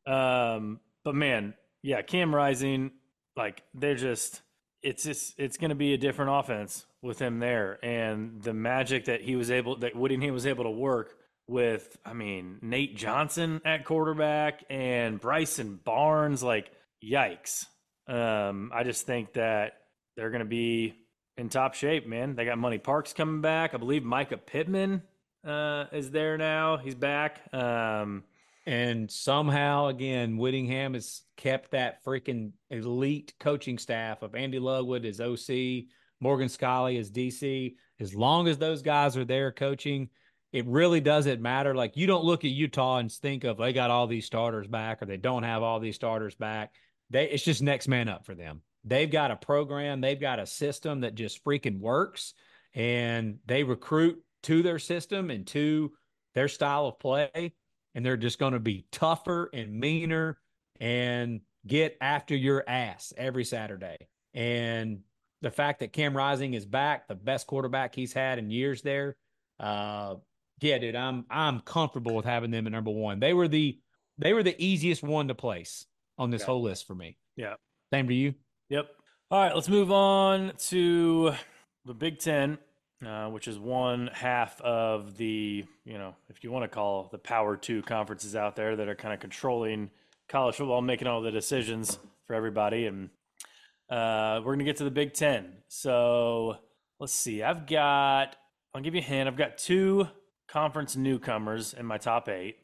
Um, but man, yeah, Cam Rising, like they're just it's just it's gonna be a different offense with him there. And the magic that he was able that Whittingham was able to work with, I mean, Nate Johnson at quarterback and Bryson Barnes, like yikes. Um, I just think that they're gonna be in top shape, man. They got Money Parks coming back. I believe Micah Pittman uh is there now. He's back. Um And somehow, again, Whittingham has kept that freaking elite coaching staff of Andy Ludwig as O C, Morgan Scalley as D C. As long as those guys are there coaching, it really doesn't matter. Like, you don't look at Utah and think of they got all these starters back or they don't have all these starters back. They It's just next man up for them. They've got a program, they've got a system that just freaking works, and they recruit to their system and to their style of play, and they're just going to be tougher and meaner and get after your ass every Saturday. And the fact that Cam Rising is back, the best quarterback he's had in years there, uh, yeah, dude, I'm I'm comfortable with having them at number one. They were the they were the easiest one to place on this yeah. whole list for me. Yeah. Same to you. Yep. All right, let's move on to the Big Ten, uh, which is one half of the, you know, if you want to call the Power Two conferences out there that are kind of controlling college football, making all the decisions for everybody. And uh, we're going to get to the Big Ten. So let's see. I've got, I'll give you a hint. I've got two conference newcomers in my top eight,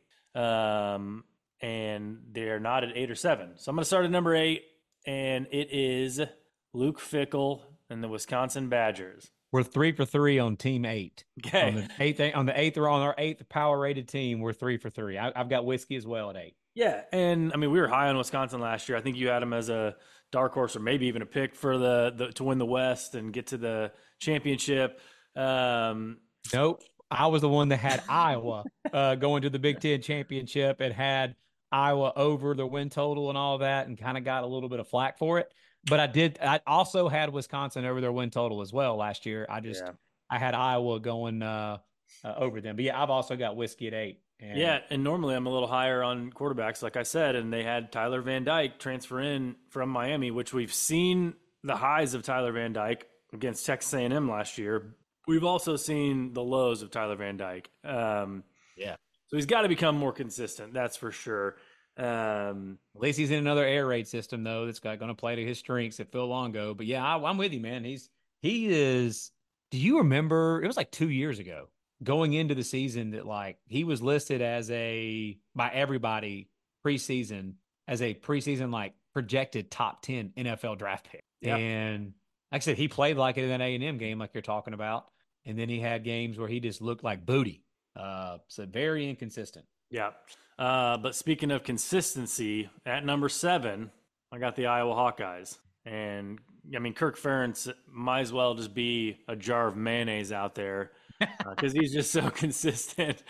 um, and they're not at eight or seven. So I'm going to start at number eight, and it is Luke Fickell and the Wisconsin Badgers. We're three for three on team eight. Okay. On the eighth, on the eighth, or on our eighth power rated team, we're three for three. I, I've got Whiskey as well at eight. Yeah, and I mean we were high on Wisconsin last year. I think you had them as a dark horse, or maybe even a pick for the, the to win the West and get to the championship. Um, nope, I was the one that had Iowa uh, going to the Big Ten championship and had Iowa over the win total and all that, and kind of got a little bit of flack for it. But I did. I also had Wisconsin over their win total as well last year. I just yeah. I had Iowa going uh, uh, over them. But yeah, I've also got Whiskey at eight. And Yeah, and normally I'm a little higher on quarterbacks, like I said, and they had Tyler Van Dyke transfer in from Miami, which we've seen the highs of Tyler Van Dyke against Texas A and M last year. We've also seen the lows of Tyler Van Dyke. Um, yeah, so he's got to become more consistent, that's for sure. Um, at least he's in another air raid system though that's going to play to his strengths at Phil Longo. But yeah, I, I'm with you, man. He's he is. Do you remember? It was like two years ago, going into the season, that like he was listed as a by everybody preseason as a preseason like projected top ten N F L draft pick. yeah, And like I said, he played like it in that A and M game, like you're talking about. And then he had games where he just looked like booty. Uh, so very inconsistent. yeah. Uh, but speaking of consistency, at number seven, I got the Iowa Hawkeyes. And I mean, Kirk Ferentz might as well just be a jar of mayonnaise out there because uh, he's just so consistent.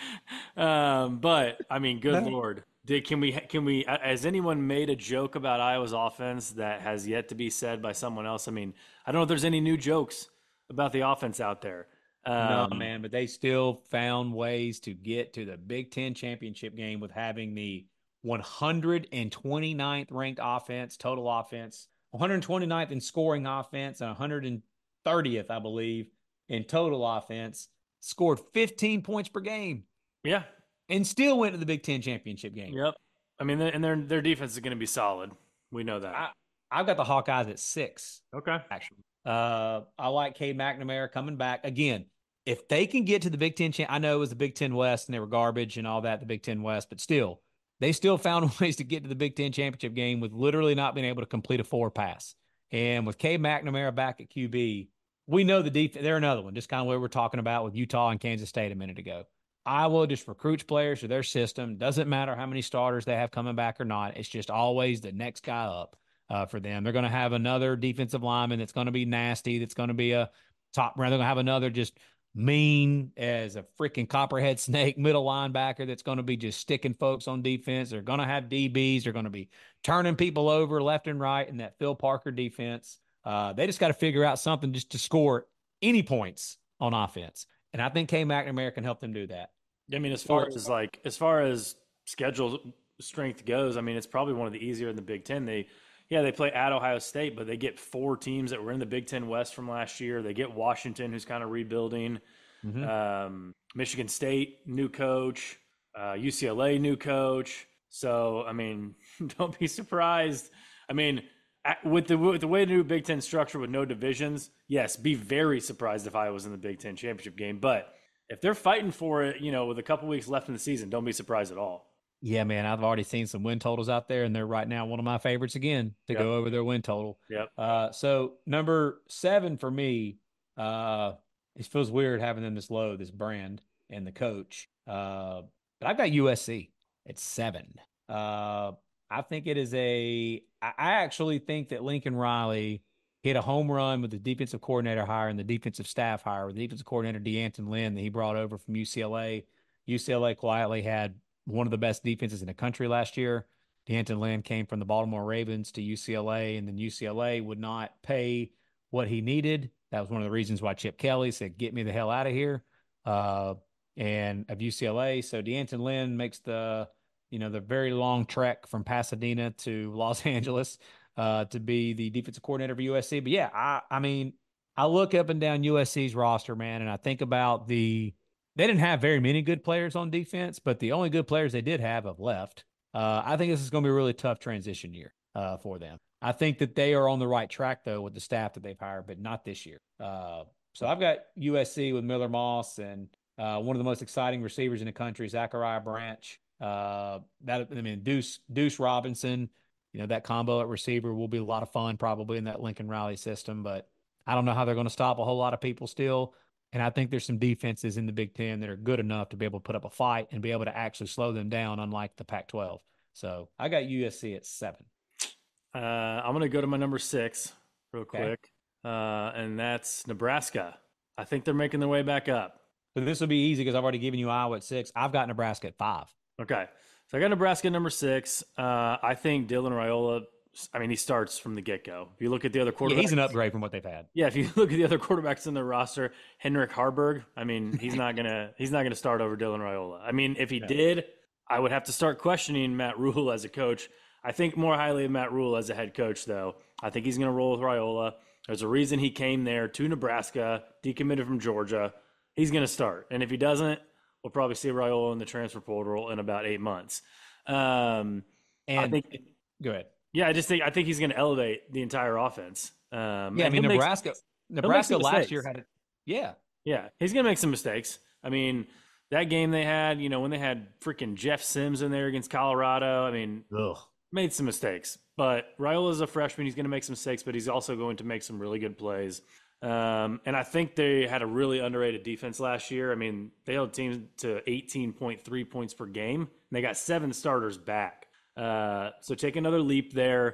Um, but I mean, good Lord. Did, can we, can we, has anyone made a joke about Iowa's offense that has yet to be said by someone else? I mean, I don't know if there's any new jokes about the offense out there. No, Um, man, but they still found ways to get to the Big Ten championship game with having the one hundred twenty-ninth ranked offense, total offense, one hundred twenty-ninth in scoring offense, and one hundred thirtieth, I believe, in total offense, scored fifteen points per game, yeah. and still went to the Big Ten championship game. Yep. I mean, and their their defense is going to be solid. We know that. I, I've got the Hawkeyes at six, Okay. actually. Uh, I like Cade McNamara coming back again. If they can get to the Big Ten, I know it was the Big Ten West and they were garbage and all that, the Big Ten West, but still, they still found ways to get to the Big Ten championship game with literally not being able to complete a four pass. And with Cade McNamara back at Q B, we know the defense. They're another one, just kind of what we're talking about with Utah and Kansas State a minute ago. Iowa just recruits players to their system. Doesn't matter how many starters they have coming back or not. It's just always the next guy up uh, for them. They're going to have another defensive lineman that's going to be nasty. That's going to be a top. They're going to have another just mean as a freaking copperhead snake middle linebacker that's going to be just sticking folks on defense. They're going to have D Bs. They're going to be turning people over left and right in that Phil Parker defense. Uh, they just got to figure out something just to score any points on offense. And I think Cade McNamara can help them do that. I mean, as far as like as far as schedule strength goes, I mean, it's probably one of the easier in the Big Ten. They, yeah, they play at Ohio State, but they get four teams that were in the Big Ten West from last year. They get Washington, who's kind of rebuilding. Mm-hmm. Um, Michigan State, new coach. Uh, U C L A, new coach. So, I mean, don't be surprised. I mean, with the with the way the new Big Ten structure with no divisions, yes, be very surprised if I was in the Big Ten championship game. But if they're fighting for it, you know, with a couple weeks left in the season, don't be surprised at all. Yeah, man, I've already seen some win totals out there, and they're right now one of my favorites again to yep. go over their win total. Yep. Uh, so number seven for me, uh, it feels weird having them this low, this brand and the coach. Uh, but I've got U S C at seven. Uh, I think it is a. I actually think that Lincoln Riley hit a home run with the defensive coordinator hire and the defensive staff hire with the defensive coordinator D'Anton Lynn that he brought over from U C L A. U C L A quietly had one of the best defenses in the country last year. D'Anton Lynn came from the Baltimore Ravens to U C L A, and then U C L A would not pay what he needed. That was one of the reasons why Chip Kelly said, "Get me the hell out of here," uh, and of U C L A. So D'Anton Lynn makes the you know the very long trek from Pasadena to Los Angeles uh, to be the defensive coordinator for U S C. But yeah, I I mean, I look up and down U S C's roster, man, and I think about the they didn't have very many good players on defense, but the only good players they did have have left. Uh, I think this is going to be a really tough transition year uh, for them. I think that they are on the right track, though, with the staff that they've hired, but not this year. Uh, so I've got U S C with Miller Moss and uh, one of the most exciting receivers in the country, Zachariah Branch. Uh, that I mean, Deuce Deuce Robinson. You know, that combo at receiver will be a lot of fun probably in that Lincoln Riley system, but I don't know how they're going to stop a whole lot of people still. And I think there's some defenses in the Big Ten that are good enough to be able to put up a fight and be able to actually slow them down, unlike the Pac twelve. So I got U S C at seven. Uh, I'm going to go to my number six real quick, okay. uh, and that's Nebraska. I think they're making their way back up. So this will be easy because I've already given you Iowa at six. I've got Nebraska at five. Okay. So I got Nebraska at number six. Uh, I think Dylan Raiola I mean, he starts from the get go. If you look at the other Yeah, quarterbacks, he's an upgrade from what they've had. yeah, if you look at the other quarterbacks in the roster, Henrik Harburg, I mean, he's not gonna he's not gonna start over Dylan Raiola. I mean, if he No. did, I would have to start questioning Matt Rule as a coach. I think more highly of Matt Rule as a head coach, though. I think he's gonna roll with Raiola. There's a reason he came there to Nebraska, decommitted from Georgia. He's gonna start, and if he doesn't, we'll probably see Raiola in the transfer portal in about eight months. Um, And I think, go ahead. yeah, I just think I think he's going to elevate the entire offense. Um, Yeah, I and mean he'll make- Nebraska. make Nebraska some last mistakes. year had it. Yeah, Yeah, he's going to make some mistakes. I mean, that game they had, you know, when they had freaking Jeff Sims in there against Colorado, I mean, ugh. made some mistakes. But Raiola's a freshman; he's going to make some mistakes, but he's also going to make some really good plays. Um, and I think they had a really underrated defense last year. I mean, they held teams to eighteen point three points per game, and they got seven starters back. Uh, so take another leap there.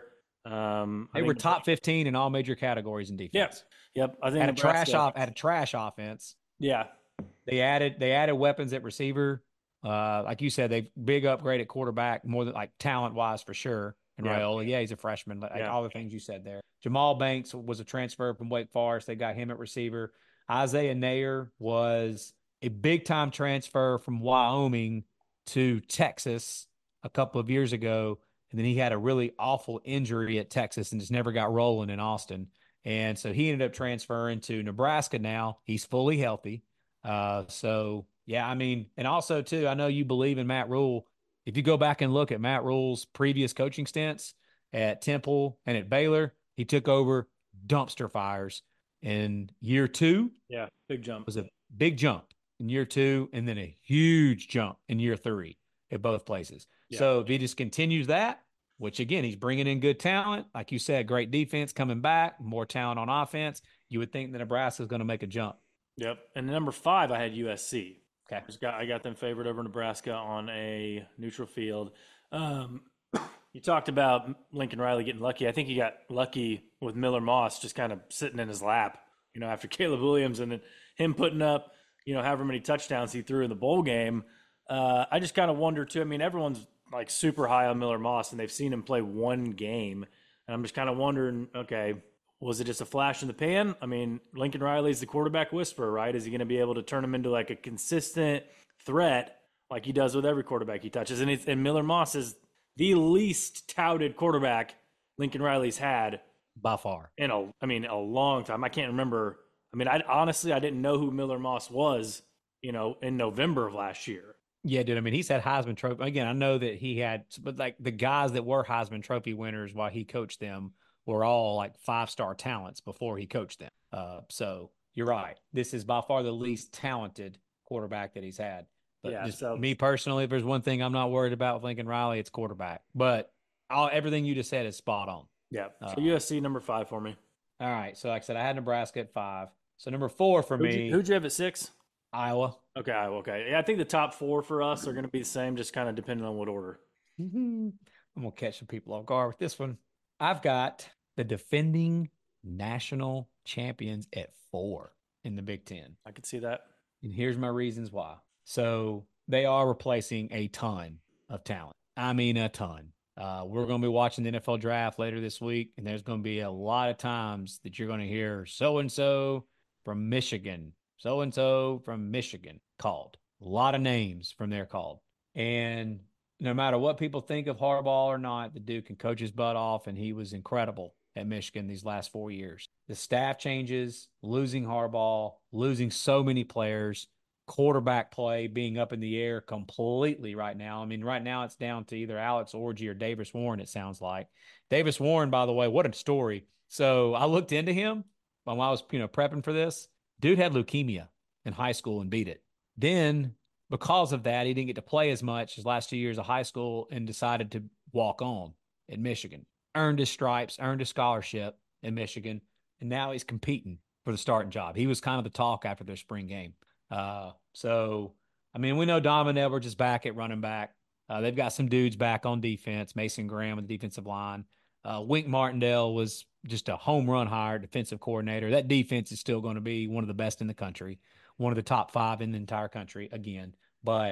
Um, I They think were top fifteen in all major categories in defense. Yep. Yep. I think Had a Nebraska- trash off. Had a trash offense. Yeah. They added. They added weapons at receiver. Uh, like you said, they big upgrade at quarterback, more than like talent wise for sure. And Yeah. Raiola, yeah, he's a freshman. Like Yeah. all the things you said there. Jamal Banks was a transfer from Wake Forest. They got him at receiver. Isaiah Nayer was a big time transfer from Wyoming to Texas a couple of years ago. And then he had a really awful injury at Texas and just never got rolling in Austin. And so he ended up transferring to Nebraska now. He's fully healthy. Uh, so, yeah, I mean, and also, too, I know you believe in Matt Rule. If you go back and look at Matt Rule's previous coaching stints at Temple and at Baylor, he took over dumpster fires in year two. Yeah. Big jump. Was a big jump in year two and then a huge jump in year three at both places. Yeah. So if he just continues that, which again, he's bringing in good talent, like you said, great defense coming back, more talent on offense, you would think that Nebraska is going to make a jump. Yep. And number five, I had U S C. Okay. I, just got, I got them favored over Nebraska on a neutral field. Um, you talked about Lincoln Riley getting lucky. I think he got lucky with Miller Moss just kind of sitting in his lap, you know, after Caleb Williams and then him putting up, you know, however many touchdowns he threw in the bowl game. Uh, I just kind of wonder too. I mean, everyone's like super high on Miller Moss and they've seen him play one game. And I'm just kind of wondering, okay, was it just a flash in the pan? I mean, Lincoln Riley's the quarterback whisperer, right? Is he going to be able to turn him into like a consistent threat like he does with every quarterback he touches? And, it's, and Miller Moss is the least touted quarterback Lincoln Riley's had By far. in a, I mean, a long time. I can't remember. I mean, I honestly, I didn't know who Miller Moss was, you know, in November of last year. Yeah, dude. I mean, he's had Heisman Trophy. Again, I know that he had, but like the guys that were Heisman Trophy winners while he coached them were all like five-star talents before he coached them. Uh, so you're right. This is by far the least talented quarterback that he's had. But Yeah, just so- me personally, if there's one thing I'm not worried about with Lincoln Riley, it's quarterback. But all, everything you just said is spot on. Yeah. So Uh, U S C number five for me. All right. So like I said, I had Nebraska at five. So number four for Who'd me, you, who'd you have at six? Iowa. Okay, Iowa, okay. Yeah, I think the top four for us are going to be the same, just kind of depending on what order. I'm gonna catch some people off guard with this one. I've got the defending national champions at four in the Big Ten. I could see that. And here's my reasons why. So they are replacing a ton of talent. I mean, a ton. Uh, we're going to be watching the N F L draft later this week, and there's going to be a lot of times that you're going to hear so and so from Michigan, so and so from Michigan called. A lot of names from there called. And no matter what people think of Harbaugh or not, the dude can coach his butt off, and he was incredible at Michigan these last four years. The staff changes, losing Harbaugh, losing so many players, quarterback play being up in the air completely right now. I mean, right now it's down to either Alex Orji or Davis Warren, it sounds like. Davis Warren, by the way, what a story. So I looked into him when I was, you know, prepping for this. Dude had leukemia in high school and beat it. Then, because of that, he didn't get to play as much his last two years of high school and decided to walk on at Michigan. Earned his stripes, earned a scholarship in Michigan, and now he's competing for the starting job. He was kind of the talk after their spring game. Uh, so, I mean, we know Donovan Edwards is back at running back. Uh, they've got some dudes back on defense. Mason Graham on the defensive line. Uh, Wink Martindale was just a home run hire defensive coordinator. That defense is still going to be one of the best in the country, one of the top five in the entire country again. But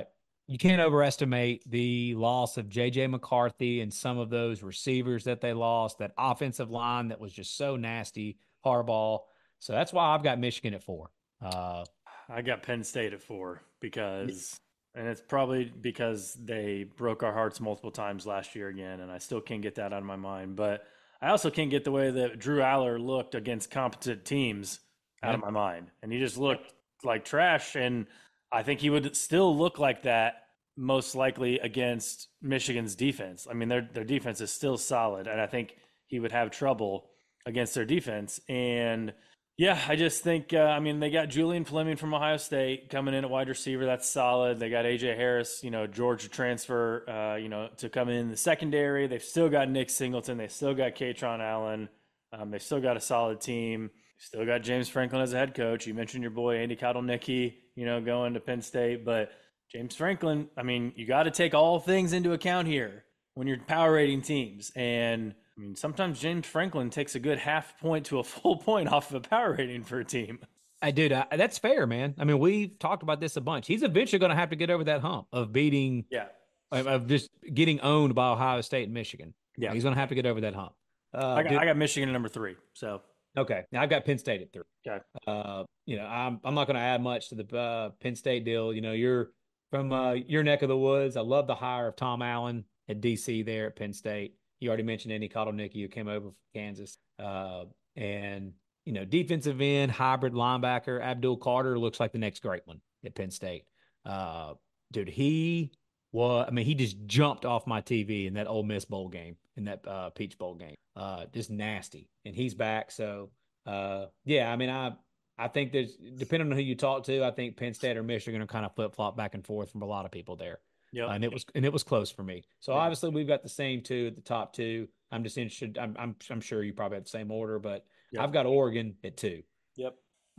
you can't overestimate the loss of J J McCarthy and some of those receivers that they lost, that offensive line that was just so nasty, Harbaugh. So that's why I've got Michigan at four. Uh, I got Penn State at four because, and it's probably because they broke our hearts multiple times last year again, and I still can't get that out of my mind. But I also can't get the way that Drew Aller looked against competent teams out yeah. of my mind. And he just looked like trash. And I think he would still look like that most likely against Michigan's defense. I mean, their their defense is still solid, and I think he would have trouble against their defense. And yeah, I just think, uh, I mean, they got Julian Fleming from Ohio State coming in at wide receiver. That's solid. They got A J Harris, you know, Georgia transfer, uh, you know, to come in the secondary. They've still got Nick Singleton. They still got Katron Allen. Um, they've still got a solid team. Still got James Franklin as a head coach. You mentioned your boy Andy Kotelnicki, you know, going to Penn State. But James Franklin, I mean, you got to take all things into account here when you're power rating teams. And I mean, sometimes James Franklin takes a good half point to a full point off of a power rating for a team. I dude, I, that's fair, man. I mean, we've talked about this a bunch. He's eventually going to have to get over that hump of beating, yeah, of, of just getting owned by Ohio State and Michigan. Yeah, he's going to have to get over that hump. Uh, I, got, I got Michigan at number three. So okay, now I've got Penn State at three. Okay. Uh, you know, I'm I'm not going to add much to the uh, Penn State deal. You know, you're from uh, your neck of the woods. I love the hire of Tom Allen at D C there at Penn State. You already mentioned Andy Kotelnicki, who came over from Kansas. Uh, and, you know, defensive end, hybrid linebacker, Abdul Carter looks like the next great one at Penn State. Uh, dude, he was, I mean, he just jumped off my T V in that Ole Miss Bowl game, in that uh, Peach Bowl game. Uh, just nasty. And he's back. So, uh, yeah, I mean, I, I think there's, depending on who you talk to, I think Penn State or Michigan are kind of flip flop back and forth from a lot of people there. Yeah, uh, and it was and it was close for me. So yeah. Obviously we've got the same two at the top two. I'm just interested. I'm I'm, I'm sure you probably have the same order, but yep. I've got Oregon at two. Yep.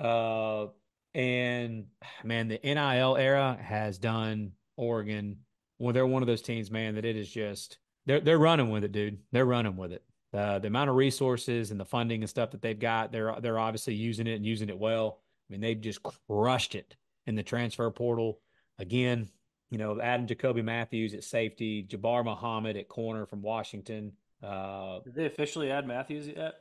Uh, and man, the N I L era has done Oregon. Well, they're one of those teams, man, that it is just they're they're running with it, dude. They're running with it. Uh, the amount of resources and the funding and stuff that they've got, they're they're obviously using it and using it well. I mean, they've just crushed it in the transfer portal again. You know, adding Jacoby Matthews at safety, Jabbar Muhammad at corner from Washington. Uh, Did they officially add Matthews yet?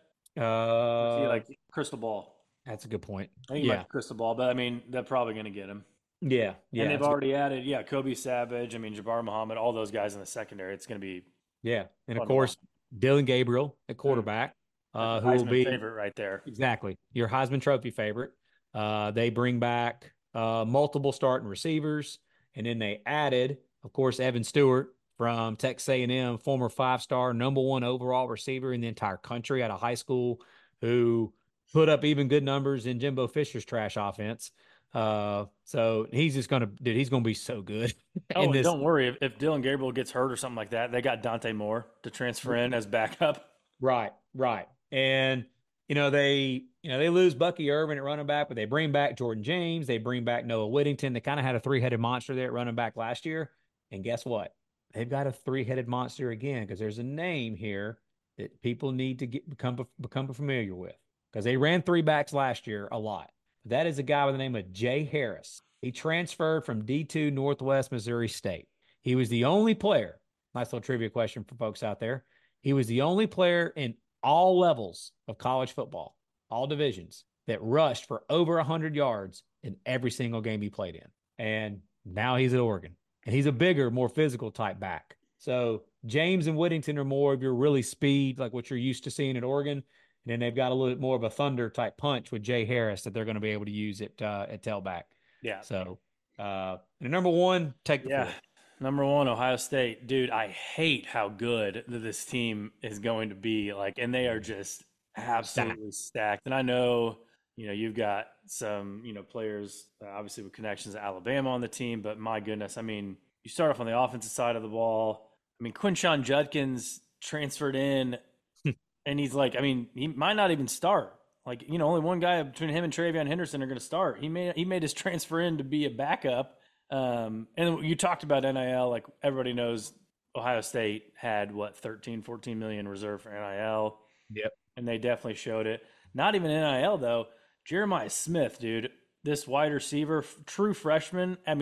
Uh, he like crystal ball. That's a good point. I think yeah, he might crystal ball, but I mean, they're probably going to get him. Yeah, yeah. And they've already added, yeah, Kobe Savage. I mean, Jabbar Muhammad, all those guys in the secondary. It's going to be, yeah, and of course, Dylan Gabriel at quarterback, mm. uh, who will be favorite right there. Exactly, your Heisman Trophy favorite. Uh, they bring back uh, multiple starting receivers. And then they added, of course, Evan Stewart from Texas A and M, former five-star, number one overall receiver in the entire country out of high school, who put up even good numbers in Jimbo Fisher's trash offense. Uh, so he's just gonna, dude, he's gonna be so good. Oh, this... don't worry. If, if Dylan Gabriel gets hurt or something like that, they got Dante Moore to transfer in as backup. Right, right. And you know they. You know, they lose Bucky Irvin at running back, but they bring back Jordan James. They bring back Noah Whittington. They kind of had a three-headed monster there at running back last year. And guess what? They've got a three-headed monster again because there's a name here that people need to get become become familiar with because they ran three backs last year a lot. That is a guy by the name of Jay Harris. He transferred from D two Northwest Missouri State. He was the only player. Nice little trivia question for folks out there. He was the only player in all levels of college football, all divisions, that rushed for over one hundred yards in every single game he played in. And now he's at Oregon. And he's a bigger, more physical type back. So James and Whittington are more of your really speed, like what you're used to seeing at Oregon. And then they've got a little bit more of a thunder type punch with Jay Harris that they're going to be able to use at, uh, at tailback. Yeah. So uh, and number one, take the yeah. fourth. Number one, Ohio State. Dude, I hate how good this team is going to be. Like, and they are just absolutely stacked. And I know, you know, you've got some, you know, players uh, obviously with connections to Alabama on the team, but my goodness, I mean, you start off on the offensive side of the ball. I mean, Quinshon Judkins transferred in and he's like, I mean, he might not even start. Like, you know, only one guy between him and TreVeyon Henderson are going to start. He made, he made his transfer in to be a backup. Um, and you talked about N I L, like everybody knows Ohio State had what, thirteen, fourteen million reserved for N I L. Yep. And they definitely showed it. Not even N I L, though. Jeremiah Smith, dude, this wide receiver, true freshman. I mean,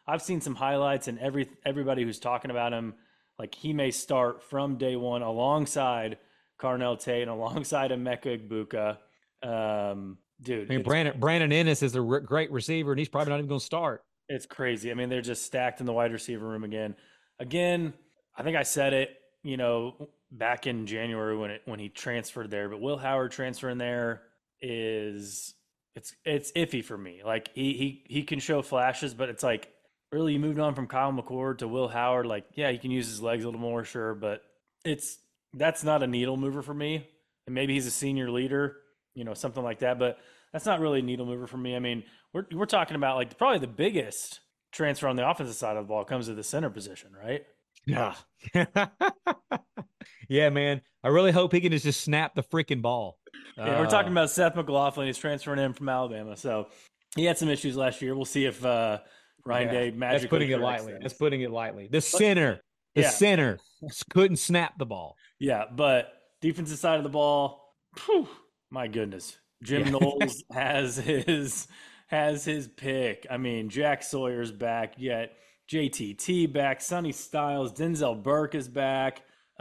I've seen some highlights, and every everybody who's talking about him, like he may start from day one alongside Carnell Tate and alongside Emeka Egbuka. Um, dude, I mean, it's Brandon Brandon Ennis is a re- great receiver, and he's probably not even going to start. it's crazy. I mean, they're just stacked in the wide receiver room again. Again, I think I said it, you know, back in January when it when he transferred there, but Will Howard transferring there is it's it's iffy for me. Like he he he can show flashes, but it's like really you moved on from Kyle McCord to Will Howard. Like, yeah, he can use his legs a little more, sure, but it's that's not a needle mover for me. And maybe he's a senior leader, you know, something like that. But that's not really a needle mover for me. I mean, we're we're talking about like probably the biggest transfer on the offensive side of the ball comes to the center position, right? Yeah. Yeah, man. I really hope he can just, just snap the freaking ball. Yeah, we're talking Uh, about Seth McLaughlin. He's transferring in from Alabama, so he had some issues last year. We'll see if uh, Ryan yeah, Day that's magically putting it corrects lightly. things. That's putting it lightly. The center, the Yeah, center couldn't snap the ball. yeah, but defensive side of the ball, whew, my goodness, Jim Yeah. Knowles has his has his pick. I mean, Jack Sawyer's back, yet J T T back, Sonny Styles, Denzel Burke is back.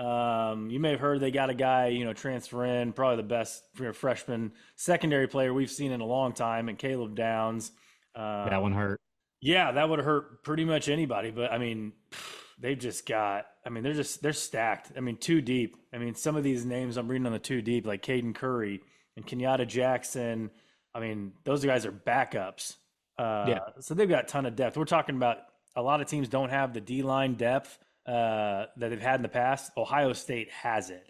Um, you may have heard they got a guy, you know, transfer in, probably the best freshman secondary player we've seen in a long time, and Caleb Downs. That one Um, hurt. yeah, that would hurt pretty much anybody. But I mean, they've just got. I mean, they're just they're stacked. I mean, too deep. I mean, some of these names I'm reading on the too deep, like Caden Curry and Kenyatta Jackson. I mean, those guys are backups. Uh, Yeah. so they've got a ton of depth. We're talking about a lot of teams don't have the D line depth uh, that they've had in the past. Ohio State has it,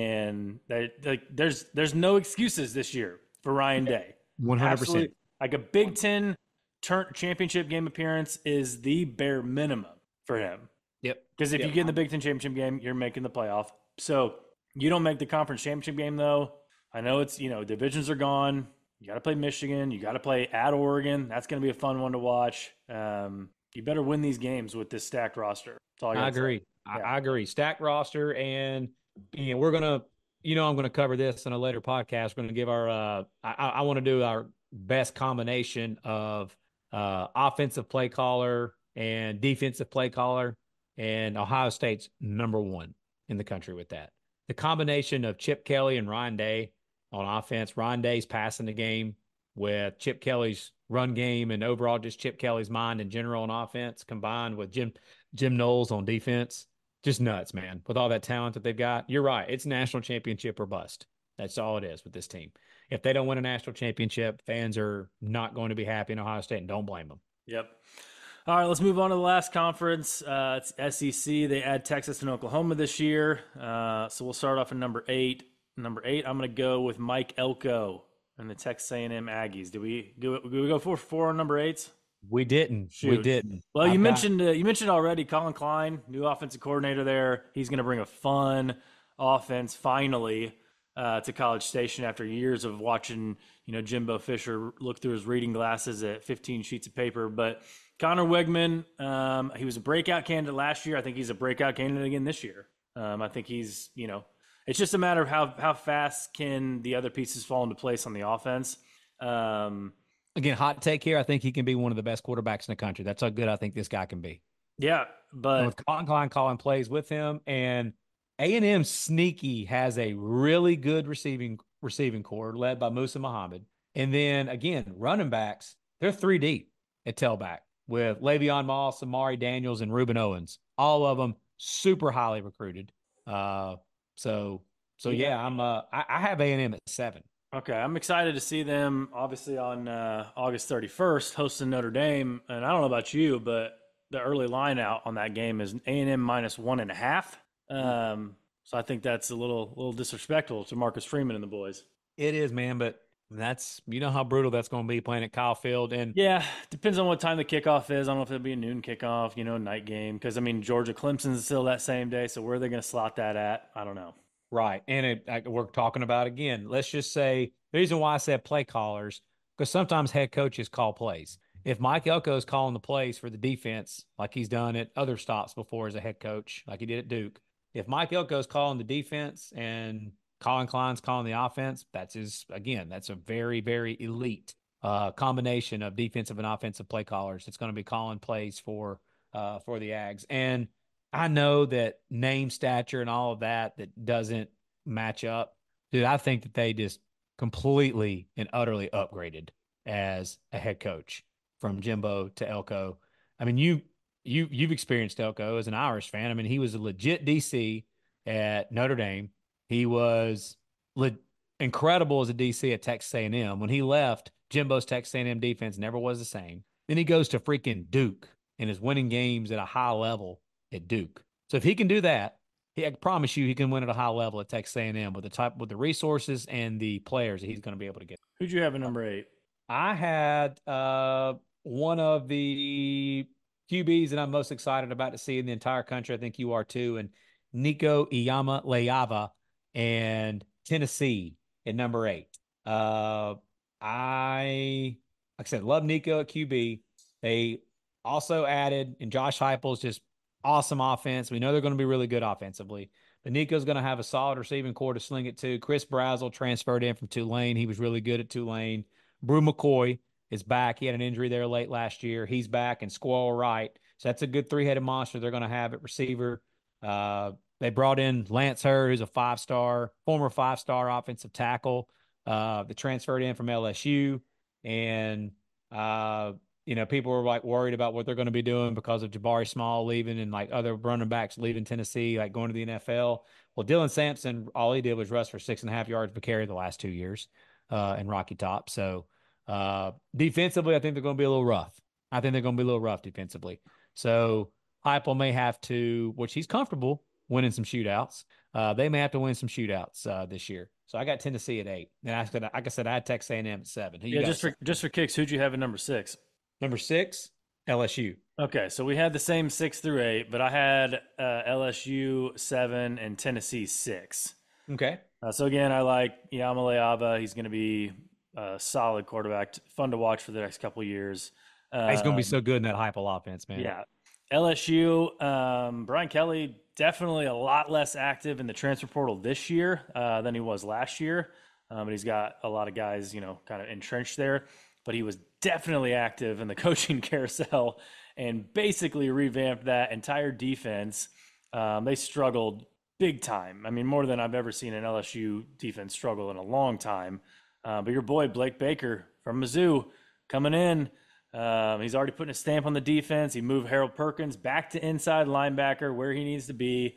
and they, like, there's there's no excuses this year for Ryan Day. one hundred percent. Absolutely, like a Big Ten turn championship game appearance is the bare minimum for him. Yep. Because if Yep. you get in the Big Ten championship game, you're making the playoff. So you don't make the conference championship game, though. I know it's, you know, divisions are gone. You got to play Michigan. You got to play at Oregon. That's going to be a fun one to watch. Um, you better win these games with this stacked roster. That's all I, I gotta say. agree. I, Yeah. I agree. Stacked roster, and you know, we're gonna, you know, I'm gonna cover this in a later podcast. We're gonna give our, uh, I, I want to do our best combination of uh, offensive play caller and defensive play caller, and Ohio State's number one in the country with that. The combination of Chip Kelly and Ryan Day on offense. Ryan Day's passing the game with Chip Kelly's run game and overall just Chip Kelly's mind in general on offense, combined with Jim Jim Knowles on defense. Just nuts, man. With all that talent that they've got, you're right. It's national championship or bust. That's all it is with this team. If they don't win a national championship, fans are not going to be happy in Ohio State, and don't blame them. Yep. All right, let's move on to the last conference. Uh, it's S E C. They add Texas and Oklahoma this year. Uh, so we'll start off at number eight. Number eight, I'm going to go with Mike Elko and the Texas A and M Aggies. Do we do it? Do we go for four on number eights? We didn't. Shoot. We didn't. Well, you I've got- mentioned uh, you mentioned already Colin Klein, new offensive coordinator there. He's going to bring a fun offense finally uh, to College Station after years of watching, you know, Jimbo Fisher look through his reading glasses at fifteen sheets of paper. But Connor Wegman, um, he was a breakout candidate last year. I think he's a breakout candidate again this year. Um, I think he's, you know, it's just a matter of how how fast can the other pieces fall into place on the offense. Um, Again, hot take here. I think he can be one of the best quarterbacks in the country. That's how good I think this guy can be. yeah, And but with Colin Klein calling plays with him, and A and M sneaky has a really good receiving receiving core led by Musa Muhammad. And then again, running backs, they're three deep at tailback with Le'Veon Moss, Amari Daniels, and Ruben Owens. All of them super highly recruited. Uh, so so yeah, Yeah. I'm uh I, I have A and M at seven. okay, I'm excited to see them obviously on uh, August thirty-first hosting Notre Dame. And I don't know about you, but the early line out on that game is A and M minus one and a half. Um, so I think that's a little little disrespectful to Marcus Freeman and the boys. It is, man, but that's you know how brutal that's going to be playing at Kyle Field. And Yeah, depends on what time the kickoff is. I don't know if it'll be a noon kickoff, you know, night game. Because I mean, Georgia Clemson's still that same day. So where are they going to slot that at? I don't know. right. And it, like we're talking about again, let's just say the reason why I said play callers, because sometimes head coaches call plays. If Mike Elko is calling the plays for the defense, like he's done at other stops before as a head coach, like he did at Duke, if Mike Elko is calling the defense and Colin Klein's calling the offense, that's his, again, that's a very, very elite uh, combination of defensive and offensive play callers that's going to be calling plays for uh, for the Ags. And I know that name stature and all of that that doesn't match up. Dude, I think that they just completely and utterly upgraded as a head coach from Jimbo to Elko. I mean, you you you've experienced Elko as an Irish fan. I mean, he was a legit D C at Notre Dame. He was le- incredible as a D C at Texas A and M. When he left, Jimbo's Texas A and M defense never was the same. Then he goes to freaking Duke and is winning games at a high level at Duke. So if he can do that, he, I promise you, he can win at a high level at Texas A and M with the type, with the resources and the players that he's going to be able to get. Who'd you have at number eight? I had uh, one of the Q Bs that I'm most excited about to see in the entire country. I think you are too. And Nico Iamaleava and Tennessee at number eight. Uh, I, like I said, love Nico at Q B. They also added, and Josh Heupel's just awesome offense. We know they're going to be really good offensively. But Nico's going to have a solid receiving core to sling it to. Chris Brazzell transferred in from Tulane. He was really good at Tulane. Brew McCoy is back. He had an injury there late last year. He's back, and Squirrel Wright. So that's a good three-headed monster they're going to have at receiver. Uh, they brought in Lance Hurd, who's a five-star, former five-star offensive tackle. Uh, that transferred in from L S U. And, uh, you know, people were like worried about what they're going to be doing because of Jabari Small leaving and like other running backs leaving Tennessee, like going to the N F L. Well, Dylan Sampson, all he did was rush for six and a half yards per carry the last two years uh, in Rocky Top. So uh, defensively, I think they're going to be a little rough. I think they're going to be a little rough defensively. So Heupel may have to, which he's comfortable winning some shootouts. Uh, they may have to win some shootouts uh, this year. So I got Tennessee at eight, and I said, like I said, I had Texas A and M at seven. Who Yeah, you just for just for kicks, who'd you have at number six? Number six, L S U. Okay, so we had the same six through eight, but I had uh, L S U seven and Tennessee six. Okay. Uh, so again, I like Iamaleava. He's going to be a solid quarterback, fun to watch for the next couple of years. Um, He's going to be so good in that Heupel offense, man. Yeah. L S U, um, Brian Kelly, definitely a lot less active in the transfer portal this year uh, than he was last year. Um, but he's got a lot of guys, you know, kind of entrenched there. But he was definitely active in the coaching carousel and basically revamped that entire defense. Um, they struggled big time. I mean, more than I've ever seen an L S U defense struggle in a long time. Uh, but your boy, Blake Baker from Mizzou, coming in. Um, he's already putting a stamp on the defense. He moved Harold Perkins back to inside linebacker where he needs to be.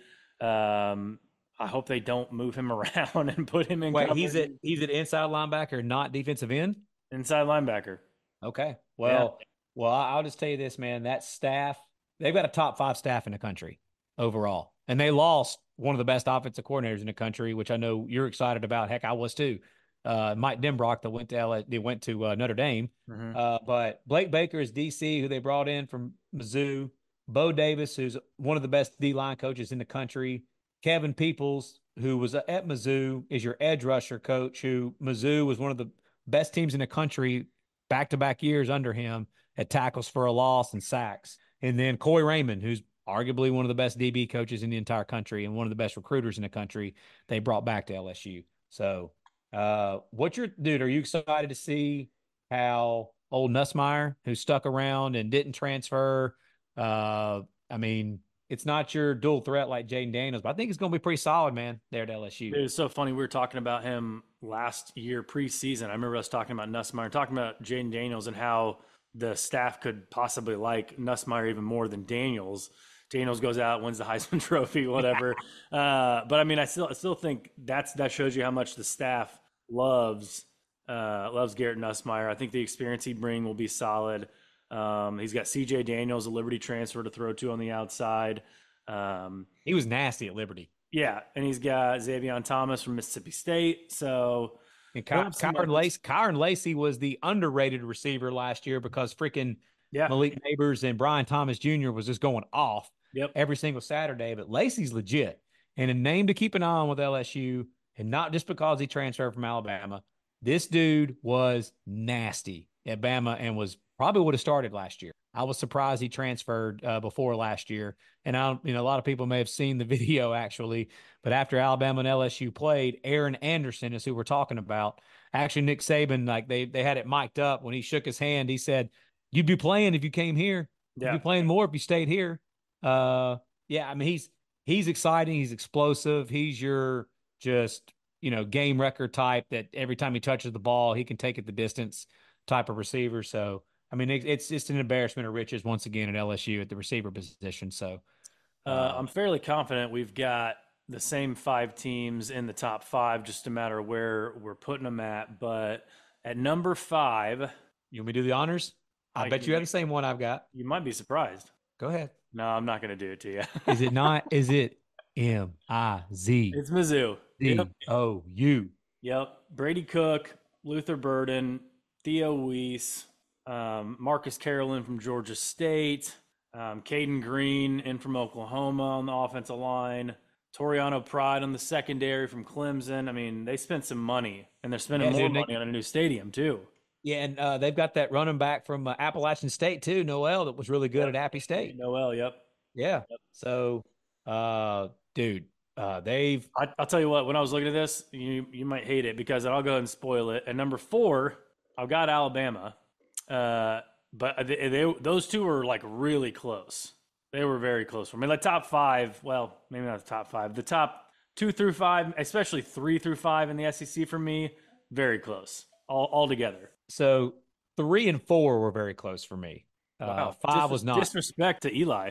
Um, I hope they don't move him around and put him in. Wait, he's at he's at inside linebacker, not defensive end? Inside linebacker. Okay. Well, yeah. well, I'll just tell you this, man. That staff, they've got a top five staff in the country overall. And they lost one of the best offensive coordinators in the country, which I know you're excited about. Heck, I was too. Uh, Mike Denbrock that went to L A, they went to uh, Notre Dame. Mm-hmm. Uh, but Blake Baker is D C, who they brought in from Mizzou. Bo Davis, who's one of the best D-line coaches in the country. Kevin Peoples, who was at Mizzou, is your edge rusher coach, who Mizzou was one of the best teams in the country back-to-back years under him at tackles for a loss and sacks. And then Coy Raymond, who's arguably one of the best D B coaches in the entire country and one of the best recruiters in the country, they brought back to L S U. So uh, what's your – dude, are you excited to see how old Nussmeier, who stuck around and didn't transfer uh, – I mean – it's not your dual threat like Jaden Daniels, but I think it's going to be pretty solid, man, there at L S U. It was so funny. We were talking about him last year preseason. I remember us talking about Nussmeier, talking about Jaden Daniels and how the staff could possibly like Nussmeier even more than Daniels. Daniels goes out, wins the Heisman Trophy, whatever. uh, but I mean, I still, I still think that's that shows you how much the staff loves uh, loves Garrett Nussmeier. I think the experience he'd bring will be solid. Um, he's got C J Daniels, a Liberty transfer to throw to on the outside. Um, he was nasty at Liberty. Yeah, and he's got Xavier Thomas from Mississippi State. So, and Ky- Kyron Lacy, Kyron Lacy was the underrated receiver last year because freaking yeah. Malik Neighbors and Brian Thomas Junior was just going off yep. every single Saturday. But Lacy's legit and a name to keep an eye on with L S U, and not just because he transferred from Alabama. This dude was nasty at Bama and was probably would have started last year. I was surprised he transferred uh, before last year. And I, you know, a lot of people may have seen the video actually, but after Alabama and L S U played, Aaron Anderson is who we're talking about. Actually, Nick Saban, like they they had it mic'd up when he shook his hand. He said, "You'd be playing if you came here. You'd be Yeah. playing more if you stayed here." Uh, yeah, I mean he's he's exciting. He's explosive. He's your just you know game record type that every time he touches the ball, he can take it the distance type of receiver. So I mean, it, it's just an embarrassment of riches once again at L S U at the receiver position. So, Uh, uh, I'm fairly confident we've got the same five teams in the top five, just a matter of where we're putting them at. But at number five, you want me to do the honors? I uh, bet you, you have the same one I've got. you might be surprised. Go ahead. No, I'm not going to do it to you. Is it not? Is it M I Z It's Mizzou. Yep. D O U? Yep. Brady Cook, Luther Burden, Theo Weiss, um, Marcus Carolyn from Georgia State, um, Caden Green in from Oklahoma on the offensive line, Toriano Pride on the secondary from Clemson. I mean, they spent some money, and they're spending Yeah, more dude. money They, on a new stadium too. yeah, and uh, they've got that running back from uh, Appalachian State too, Noel, that was really good Yep. at Appy State. Noel. Yep. Yeah. Yep. So, uh, dude, uh, they've I, I'll tell you what. When I was looking at this, you you might hate it because I'll go ahead and spoil it. At number four, I've got Alabama. Uh, but they, they, those two were like really close. They were very close for me. Like top five, well, maybe not the top five. The top two through five, especially three through five in the S E C for me, very close all, all together. so three and four were very close for me. Uh, Wow. five Dis- was not. disrespect to Eli.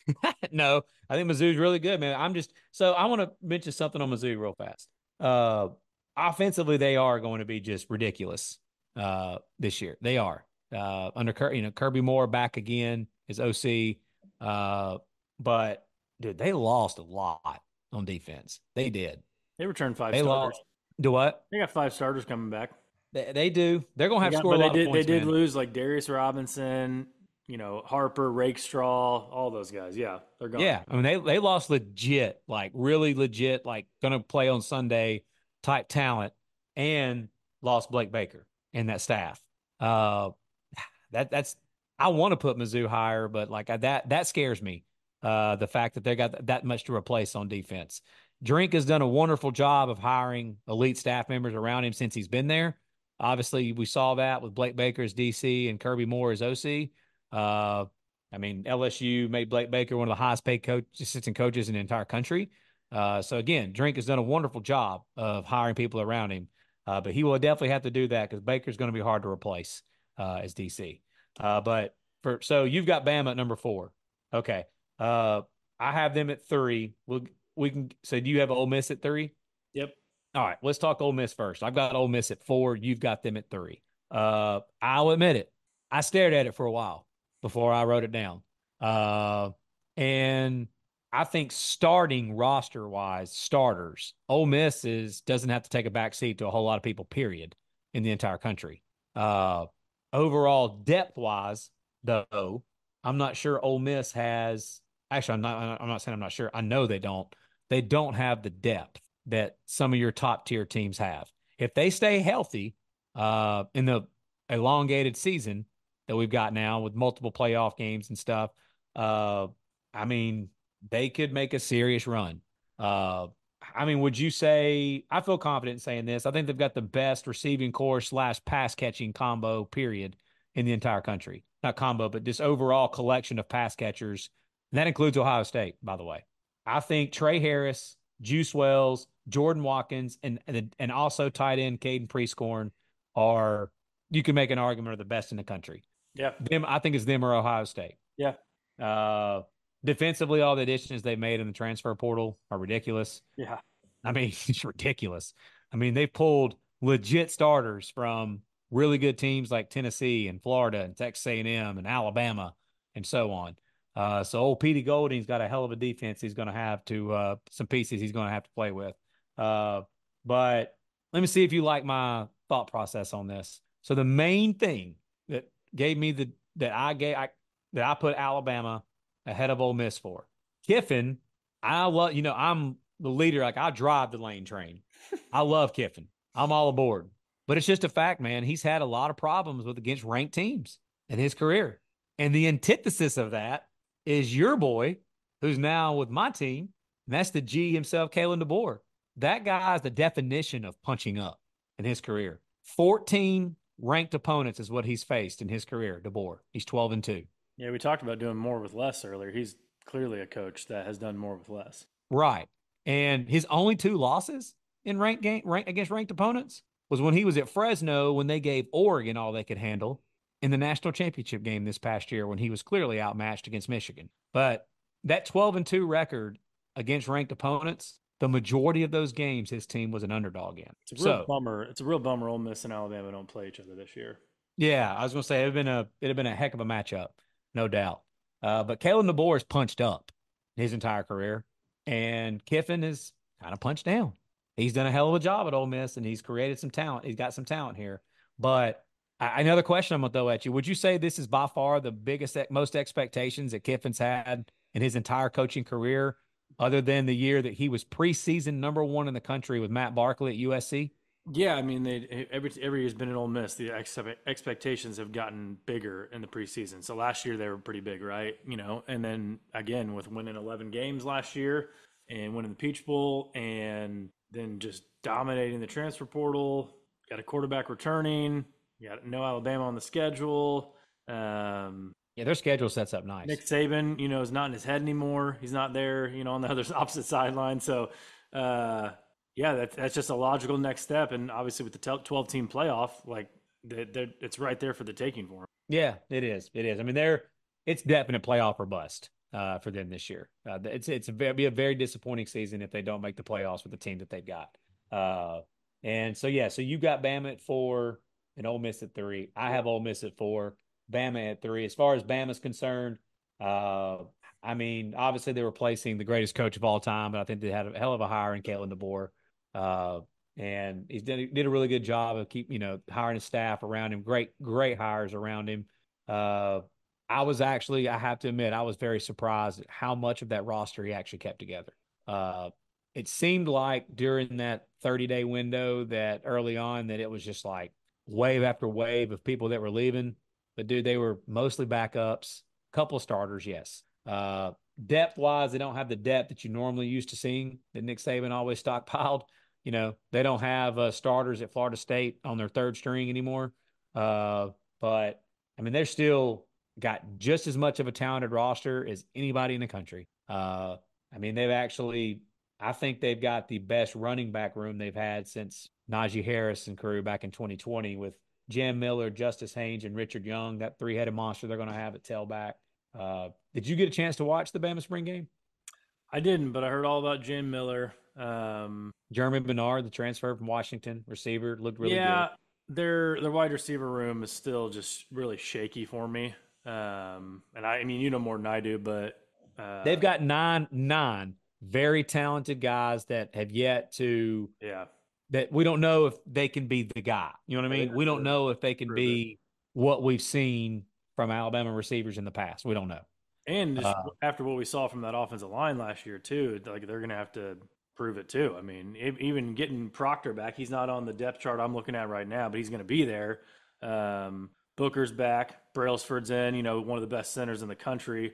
No, I think Mizzou's really good, man. I'm just so I want to mention something on Mizzou real fast. Uh, offensively, they are going to be just ridiculous uh, this year. They are uh, under you know Kirby Moore back again as O C, uh, but dude, they lost a lot on defense. They did. They returned five They starters. lost. Do what? They got five starters coming back. They, they do. They're going to They have to got, score but a they lot of did they points, did man. lose like Darius Robinson, you know, Harper, Rakestraw, all those guys. Yeah, they're gone. Yeah, I mean they they lost legit, like really legit, like gonna play on Sunday type talent, and lost Blake Baker and that staff. Uh, that that's I want to put Mizzou higher, but like that that scares me. Uh, the fact that they got that much to replace on defense. Drink has done a wonderful job of hiring elite staff members around him since he's been there. Obviously, we saw that with Blake Baker as D C and Kirby Moore as O C. Uh, I mean, L S U made Blake Baker one of the highest paid coach, assistant coaches in the entire country. Uh, so again, Drink has done a wonderful job of hiring people around him, uh, but he will definitely have to do that because Baker's going to be hard to replace uh, as D C. Uh, but for so you've got Bama at number four. Okay, uh, I have them at three. We'll we can. So do you have Ole Miss at three? Yep. All right, let's talk Ole Miss first. I've got Ole Miss at four. You've got them at three. Uh, I'll admit it. I stared at it for a while before I wrote it down. Uh, and I think starting roster wise, starters, Ole Miss is doesn't have to take a back seat to a whole lot of people, period, in the entire country. Uh, overall depth wise, though, I'm not sure Ole Miss has. Actually, I'm not. I'm not saying I'm not sure. I know they don't. They don't have the depth that some of your top tier teams have. If they stay healthy uh, in the elongated season that we've got now with multiple playoff games and stuff, uh, I mean, they could make a serious run. Uh, I mean, would you say, I feel confident in saying this. I think they've got the best receiving core slash pass catching combo, period, in the entire country. Not combo, but this overall collection of pass catchers. And that includes Ohio State, by the way. I think Trey Harris, Juice Wells, Jordan Watkins, and and, and also tight end Caden Prescorn are, you can make an argument, are the best in the country. Yeah. Them, I think it's them or Ohio State. Yeah. Uh, defensively, all the additions they made in the transfer portal are ridiculous. Yeah. I mean, it's ridiculous. I mean, they've pulled legit starters from really good teams like Tennessee and Florida and Texas A and M and Alabama and so on. Uh, so old Petey Golding's got a hell of a defense he's going to have to uh, some pieces he's going to have to play with. Uh, but let me see if you like my thought process on this. So the main thing that gave me the that I gave I, that I put Alabama ahead of Ole Miss for Kiffin. I love you know I'm the leader. Like I drive the lane train. I love Kiffin. I'm all aboard. But it's just a fact, man. He's had a lot of problems with against ranked teams in his career. And the antithesis of that is your boy, who's now with my team, and that's the G himself, Kalen DeBoer. That guy is the definition of punching up in his career. fourteen ranked opponents is what he's faced in his career, DeBoer. He's twelve and two. Yeah, we talked about doing more with less earlier. He's clearly a coach that has done more with less. Right. And his only two losses in ranked game rank, against ranked opponents was when he was at Fresno when they gave Oregon all they could handle in the national championship game this past year when he was clearly outmatched against Michigan. But that twelve and two record against ranked opponents, the majority of those games his team was an underdog in. It's a real So, bummer. It's a real bummer Ole Miss and Alabama don't play each other this year. yeah, I was going to say it'd been a it'd have been a heck of a matchup, no doubt. Uh, but Kalen DeBoer is punched up his entire career, and Kiffin is kind of punched down. He's done a hell of a job at Ole Miss, and he's created some talent. He's got some talent here. But I, another question I'm going to throw at you: would you say this is by far the biggest, most expectations that Kiffin's had in his entire coaching career, other than the year that he was preseason number one in the country with Matt Barkley at U S C? Yeah, I mean, they every every year's been an Ole Miss. The ex- expectations have gotten bigger in the preseason. So last year they were pretty big, right? You know, and then again with winning eleven games last year and winning the Peach Bowl, and then just dominating the transfer portal. Got a quarterback returning. You got no Alabama on the schedule. Um, yeah, their schedule sets up nice. Nick Saban, you know, is not in his head anymore. He's not there, you know, on the other opposite sideline. So. Uh, Yeah, that's that's just a logical next step, and obviously with the twelve-team playoff, like they're, they're, it's right there for the taking for them. Yeah, it is. It is. I mean, they're it's definite playoff or bust uh, for them this year. Uh, it's it's a very, be a very disappointing season if they don't make the playoffs with the team that they've got. Uh, and so yeah, so you got Bama at four and Ole Miss at three. I have Ole Miss at four, Bama at three. As far as Bama's concerned, uh, I mean, obviously they were replacing the greatest coach of all time, but I think they had a hell of a hire in Kalen DeBoer. Uh, and he's did, did a really good job of keep, you know, hiring his staff around him. Great, great hires around him. Uh, I was actually, I have to admit, I was very surprised at how much of that roster he actually kept together. Uh, it seemed like during that thirty day window that early on that it was just like wave after wave of people that were leaving. But dude, they were mostly backups, couple starters, yes. Uh, depth wise, they don't have the depth that you normally used to seeing that Nick Saban always stockpiled. You know, they don't have uh, starters at Florida State on their third string anymore. Uh, but I mean, they're still got just as much of a talented roster as anybody in the country. Uh, I mean, they've actually, I think they've got the best running back room they've had since Najee Harris and crew back in twenty twenty with Jam Miller, Justice Haynes, and Richard Young, that three-headed monster they're going to have at tailback. Uh, did you get a chance to watch the Bama spring game? I didn't, but I heard all about Jam Miller. Um, Jeremy Bernard, the transfer from Washington, receiver, looked really yeah, good. their their wide receiver room is still just really shaky for me. Um, and I, I mean, you know more than I do, but uh, they've got nine nine very talented guys that have yet to yeah that we don't know if they can be the guy. You know what I mean? We don't know if they can be what we've seen from Alabama receivers in the past. We don't know. And just uh, after what we saw from that offensive line last year too, like they're going to have to prove it too. I mean, even getting Proctor back, he's not on the depth chart I'm looking at right now, but he's going to be there. Um, Booker's back. Brailsford's in, you know, one of the best centers in the country.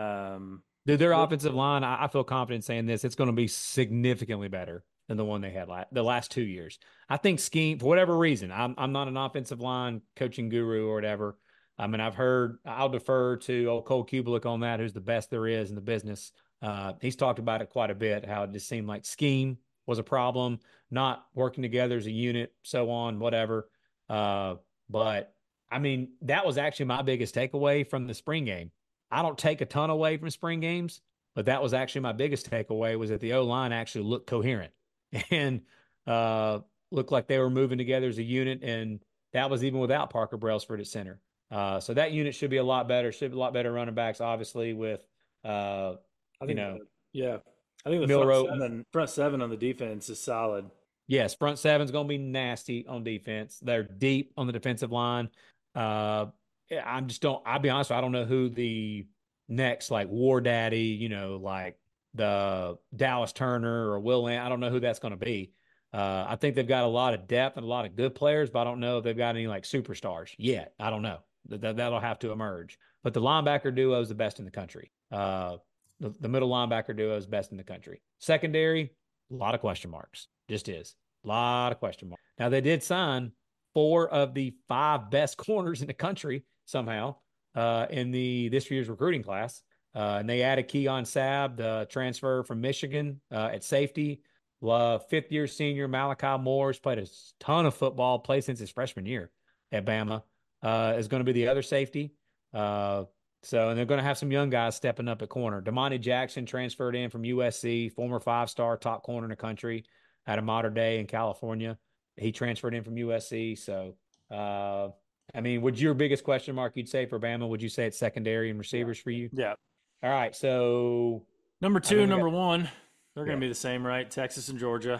Um, Dude, their offensive line, I, I feel confident saying this, it's going to be significantly better than the one they had last, the last two years. I think scheme, for whatever reason, I'm, I'm not an offensive line coaching guru or whatever. I mean, I've heard, I'll defer to old Cole Kubelik on that, who's the best there is in the business. Uh, he's talked about it quite a bit, how it just seemed like scheme was a problem, not working together as a unit, so on, whatever. Uh, but, I mean, that was actually my biggest takeaway from the spring game. I don't take a ton away from spring games, but that was actually my biggest takeaway was that the O-line actually looked coherent and uh, looked like they were moving together as a unit, and that was even without Parker Brailsford at center. Uh, so that unit should be a lot better, should be a lot better running backs, obviously, with, uh, I think, you know. The, yeah. I think the Milroe, front seven, front seven on the defense is solid. Yes, front seven's going to be nasty on defense. They're deep on the defensive line. Uh, I'm just don't, I'll be honest, I don't know who the next, like, War Daddy, you know, like the Dallas Turner or Will Ant, I don't know who that's going to be. Uh, I think they've got a lot of depth and a lot of good players, but I don't know if they've got any, like, superstars yet. I don't know. That, that'll have to emerge. but the linebacker duo is the best in the country. Uh, the, the middle linebacker duo is best in the country. Secondary, a lot of question marks. Just is. A lot of question marks. Now, they did sign four of the five best corners in the country somehow uh, in the this year's recruiting class. Uh, and they added Keon Sabb, the transfer from Michigan uh, at safety. Uh, fifth year senior Malachi Moore has played a ton of football, played since his freshman year at Bama, uh, is going to be the other safety. Uh, so, and they're going to have some young guys stepping up at corner. Damani Jackson transferred in from U S C, former five-star top corner in the country out of Mater Dei in California. He transferred in from U S C. So, uh, I mean, what's your biggest question mark you'd say for Bama? Would you say it's secondary and receivers yeah. for you? Yeah. All right. So, number two, number got, one, they're yeah. going to be the same, right? Texas and Georgia.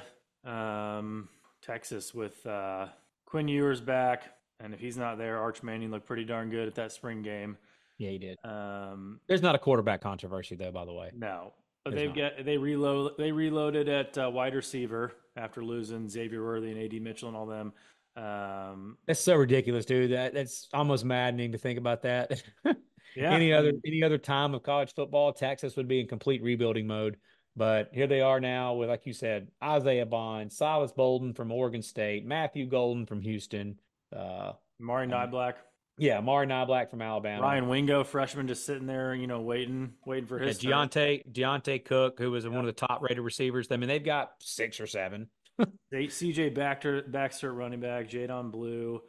Um, Texas with uh, Quinn Ewers back. And if he's not there, Arch Manning looked pretty darn good at that spring game. Yeah, he did. Um, There's not a quarterback controversy, though, by the way. No. But There's they've not. got they reload they reloaded at uh, wide receiver after losing Xavier Worthy and A D Mitchell and all them. Um, that's so ridiculous, dude. That that's almost maddening to think about that. yeah. any other any other time of college football, Texas would be in complete rebuilding mode. But here they are now with, like you said, Isaiah Bond, Silas Bolden from Oregon State, Matthew Golden from Houston, uh, Mari Niblack. Yeah, Mari Niblack from Alabama. Ryan Wingo, freshman, just sitting there, you know, waiting, waiting for his. Yeah, Deontay Deontay Cook, who was yeah. one of the top rated receivers. I mean, they've got six or seven. C J Baxter, Baxter running back, Jadon Blue.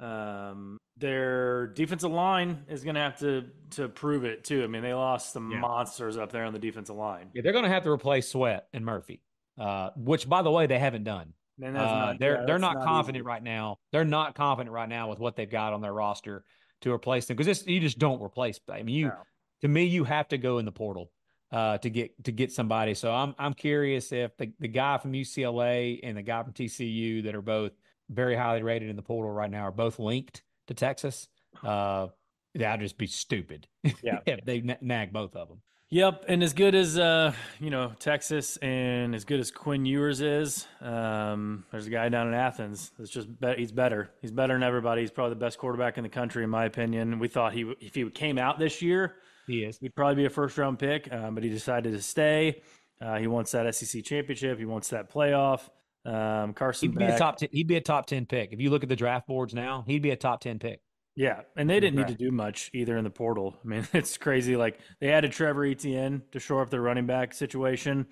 Um, their defensive line is going to have to to prove it too. I mean, they lost some yeah. monsters up there on the defensive line. Yeah, they're going to have to replace Sweat and Murphy, uh, which, by the way, they haven't done. Uh, not, they're yeah, they're not, not confident easy. right now. They're not confident right now with what they've got on their roster to replace them, because you just don't replace. I mean, you no. to me, you have to go in the portal uh, to get to get somebody. So I'm I'm curious if the, the guy from U C L A and the guy from T C U that are both very highly rated in the portal right now are both linked to Texas. Uh, that'd just be stupid. Yeah, if they n- nag both of them. Yep, and as good as uh, you know Texas, and as good as Quinn Ewers is, um, there's a guy down in Athens that's just be- he's better. He's better than everybody. He's probably the best quarterback in the country, in my opinion. We thought he if he came out this year, he is. He'd probably be a first round pick, um, but he decided to stay. Uh, he wants that S E C championship. He wants that playoff. Um, Carson he'd Beck, be a top ten, he'd be a top ten pick. If you look at the draft boards now, he'd be a top ten pick. Yeah, and they didn't need to do much either in the portal. I mean, it's crazy. Like, they added Trevor Etienne to shore up their running back situation.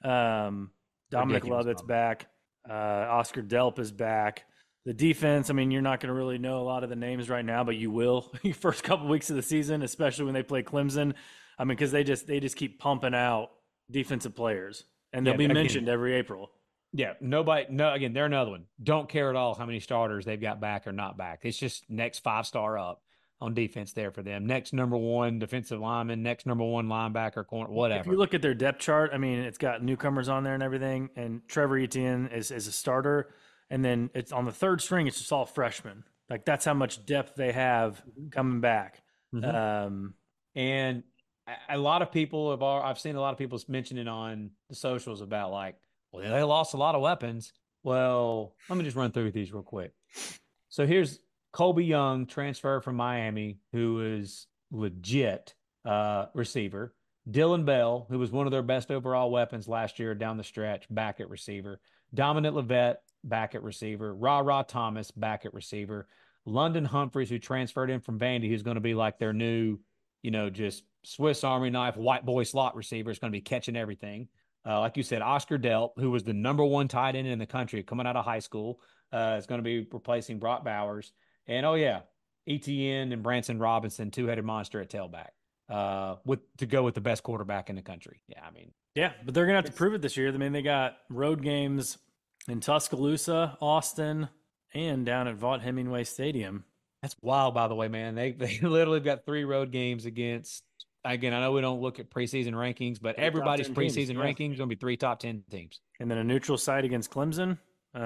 Um, Dominic Ridiculous Lovett's problem. back. Uh, Oscar Delp is back. The defense, I mean, you're not going to really know a lot of the names right now, but you will first couple weeks of the season, especially when they play Clemson. I mean, because they just they just keep pumping out defensive players, and they'll yeah, be mentioned again, every April. Yeah, nobody. No, again, they're another one. Don't care at all how many starters they've got back or not back. It's just next five star up on defense there for them. Next number one defensive lineman. Next number one linebacker, corner, whatever. If you look at their depth chart, I mean, it's got newcomers on there and everything. And Trevor Etienne is is a starter, and then it's on the third string. It's just all freshmen. Like, that's how much depth they have coming back. Mm-hmm. Um, and a lot of people have. I've seen a lot of people mentioning on the socials about like, well, they lost a lot of weapons. Well, let me just run through these real quick. So here's Colby Young, transfer from Miami, who is legit uh, receiver. Dylan Bell, who was one of their best overall weapons last year down the stretch, back at receiver. Dominic Levet, back at receiver. Ra-Ra Thomas, back at receiver. London Humphreys, who transferred in from Vandy, who's going to be like their new, you know, just Swiss Army knife, white boy slot receiver. Is going to be catching everything. Uh, like you said, Oscar Delp, who was the number one tight end in the country coming out of high school, uh, is going to be replacing Brock Bowers. And, oh, yeah, E T N and Branson Robinson, two-headed monster at tailback, uh, with to go with the best quarterback in the country. Yeah, I mean. Yeah, but they're going to have to prove it this year. I mean, they got road games in Tuscaloosa, Austin, and down at Vaught Hemingway Stadium. That's wild, by the way, man. They, they literally got three road games against – again, I know we don't look at preseason rankings, but three everybody's preseason teams, yeah. rankings is going to be three top ten teams. And then a neutral site against Clemson.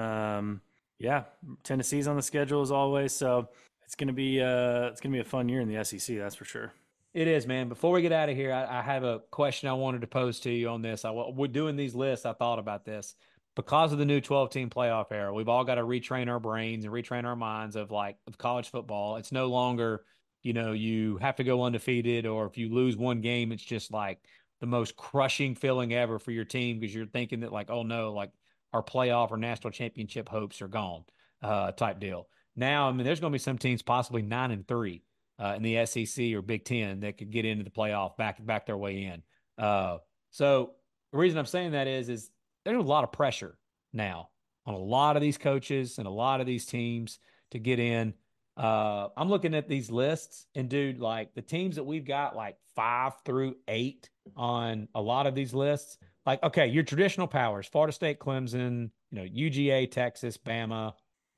Um, yeah, Tennessee's on the schedule as always, so it's going to be uh, it's going to be a fun year in the S E C, that's for sure. It is, man. Before we get out of here, I, I have a question I wanted to pose to you on this. I, we're doing these lists. I thought about this because of the new twelve-team playoff era. We've all got to retrain our brains and retrain our minds of like of college football. It's no longer you know, you have to go undefeated, or if you lose one game, it's just like the most crushing feeling ever for your team because you're thinking that like, oh no, like our playoff or national championship hopes are gone, uh, type deal. Now, I mean, there's going to be some teams possibly nine and three uh, in the S E C or Big Ten that could get into the playoff, back back their way in. Uh, so the reason I'm saying that is, is there's a lot of pressure now on a lot of these coaches and a lot of these teams to get in. Uh, I'm looking at these lists, and dude, like the teams that we've got like five through eight on a lot of these lists, like, okay, your traditional powers, Florida State, Clemson, you know, U G A, Texas, Bama.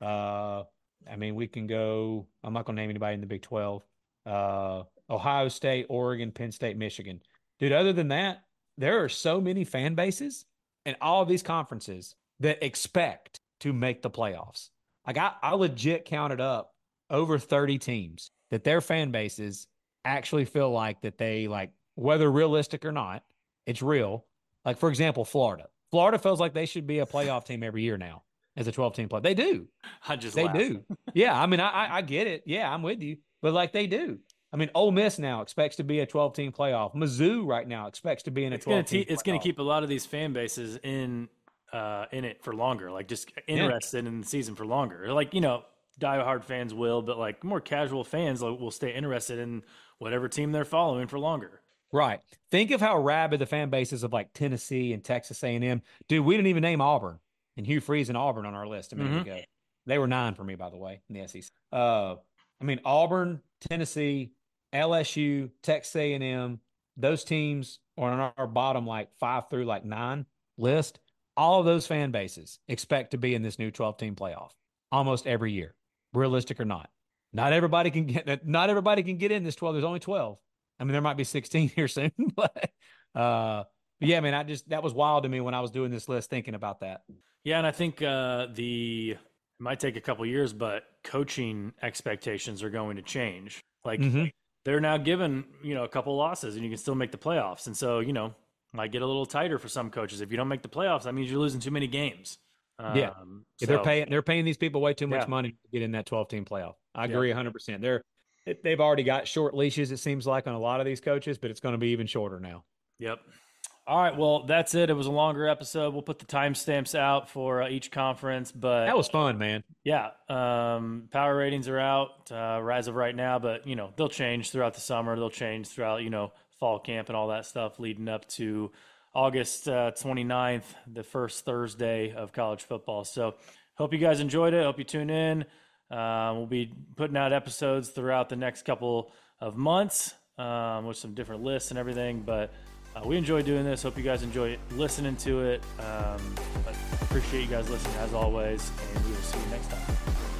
Uh, I mean, we can go, I'm not going to name anybody in the Big twelve. Uh, Ohio State, Oregon, Penn State, Michigan. Dude, other than that, there are so many fan bases in all of these conferences that expect to make the playoffs. Like I, I legit counted up over thirty teams that their fan bases actually feel like that they like, whether realistic or not, it's real. Like, for example, Florida. Florida feels like they should be a playoff team every year now as a twelve team play. They do. I just They laugh. do. Yeah. I mean, I, I get it. Yeah, I'm with you. But like they do. I mean, Ole Miss now expects to be a twelve team playoff. Mizzou right now expects to be in a twelve team playoff. It's going to keep a lot of these fan bases in uh, in it for longer, like just interested yeah. in the season for longer. Like, you know, diehard fans will, but like more casual fans like, will stay interested in whatever team they're following for longer. Right. Think of how rabid the fan bases of like Tennessee and Texas A and M. Dude, we didn't even name Auburn and Hugh Freeze and Auburn on our list a minute mm-hmm. ago. They were nine for me, by the way, in the S E C. Uh, I mean, Auburn, Tennessee, L S U, Texas A and M, those teams are on our bottom like five through like nine list. All of those fan bases expect to be in this new twelve team playoff almost every year, realistic or not. Not everybody can get. Not everybody can get in this twelve. There's only twelve. I mean, there might be sixteen here soon, but, uh, but yeah, man, I just that was wild to me when I was doing this list, thinking about that. Yeah, and I think uh, the it might take a couple years, but coaching expectations are going to change. Like mm-hmm. they're now given you know a couple losses, and you can still make the playoffs, and so you know might get a little tighter for some coaches. If you don't make the playoffs, that means you're losing too many games. Um, yeah, so, they're paying they're paying these people way too much yeah. money to get in that twelve team playoff. I agree yeah. one hundred percent. They're they've already got short leashes, it seems like, on a lot of these coaches, but it's going to be even shorter now. Yep. All right, well, that's it. It was a longer episode. We'll put the timestamps out for uh, each conference, but that was fun, man. Yeah, um, power ratings are out uh, as of right now, but you know they'll change throughout the summer. They'll change throughout you know fall camp and all that stuff leading up to August uh, twenty-ninth, the first Thursday of college football. So hope you guys enjoyed it. Hope you tune in. Uh, we'll be putting out episodes throughout the next couple of months um, with some different lists and everything. But uh, we enjoy doing this. Hope you guys enjoy listening to it. Um, but appreciate you guys listening as always, and we will see you next time.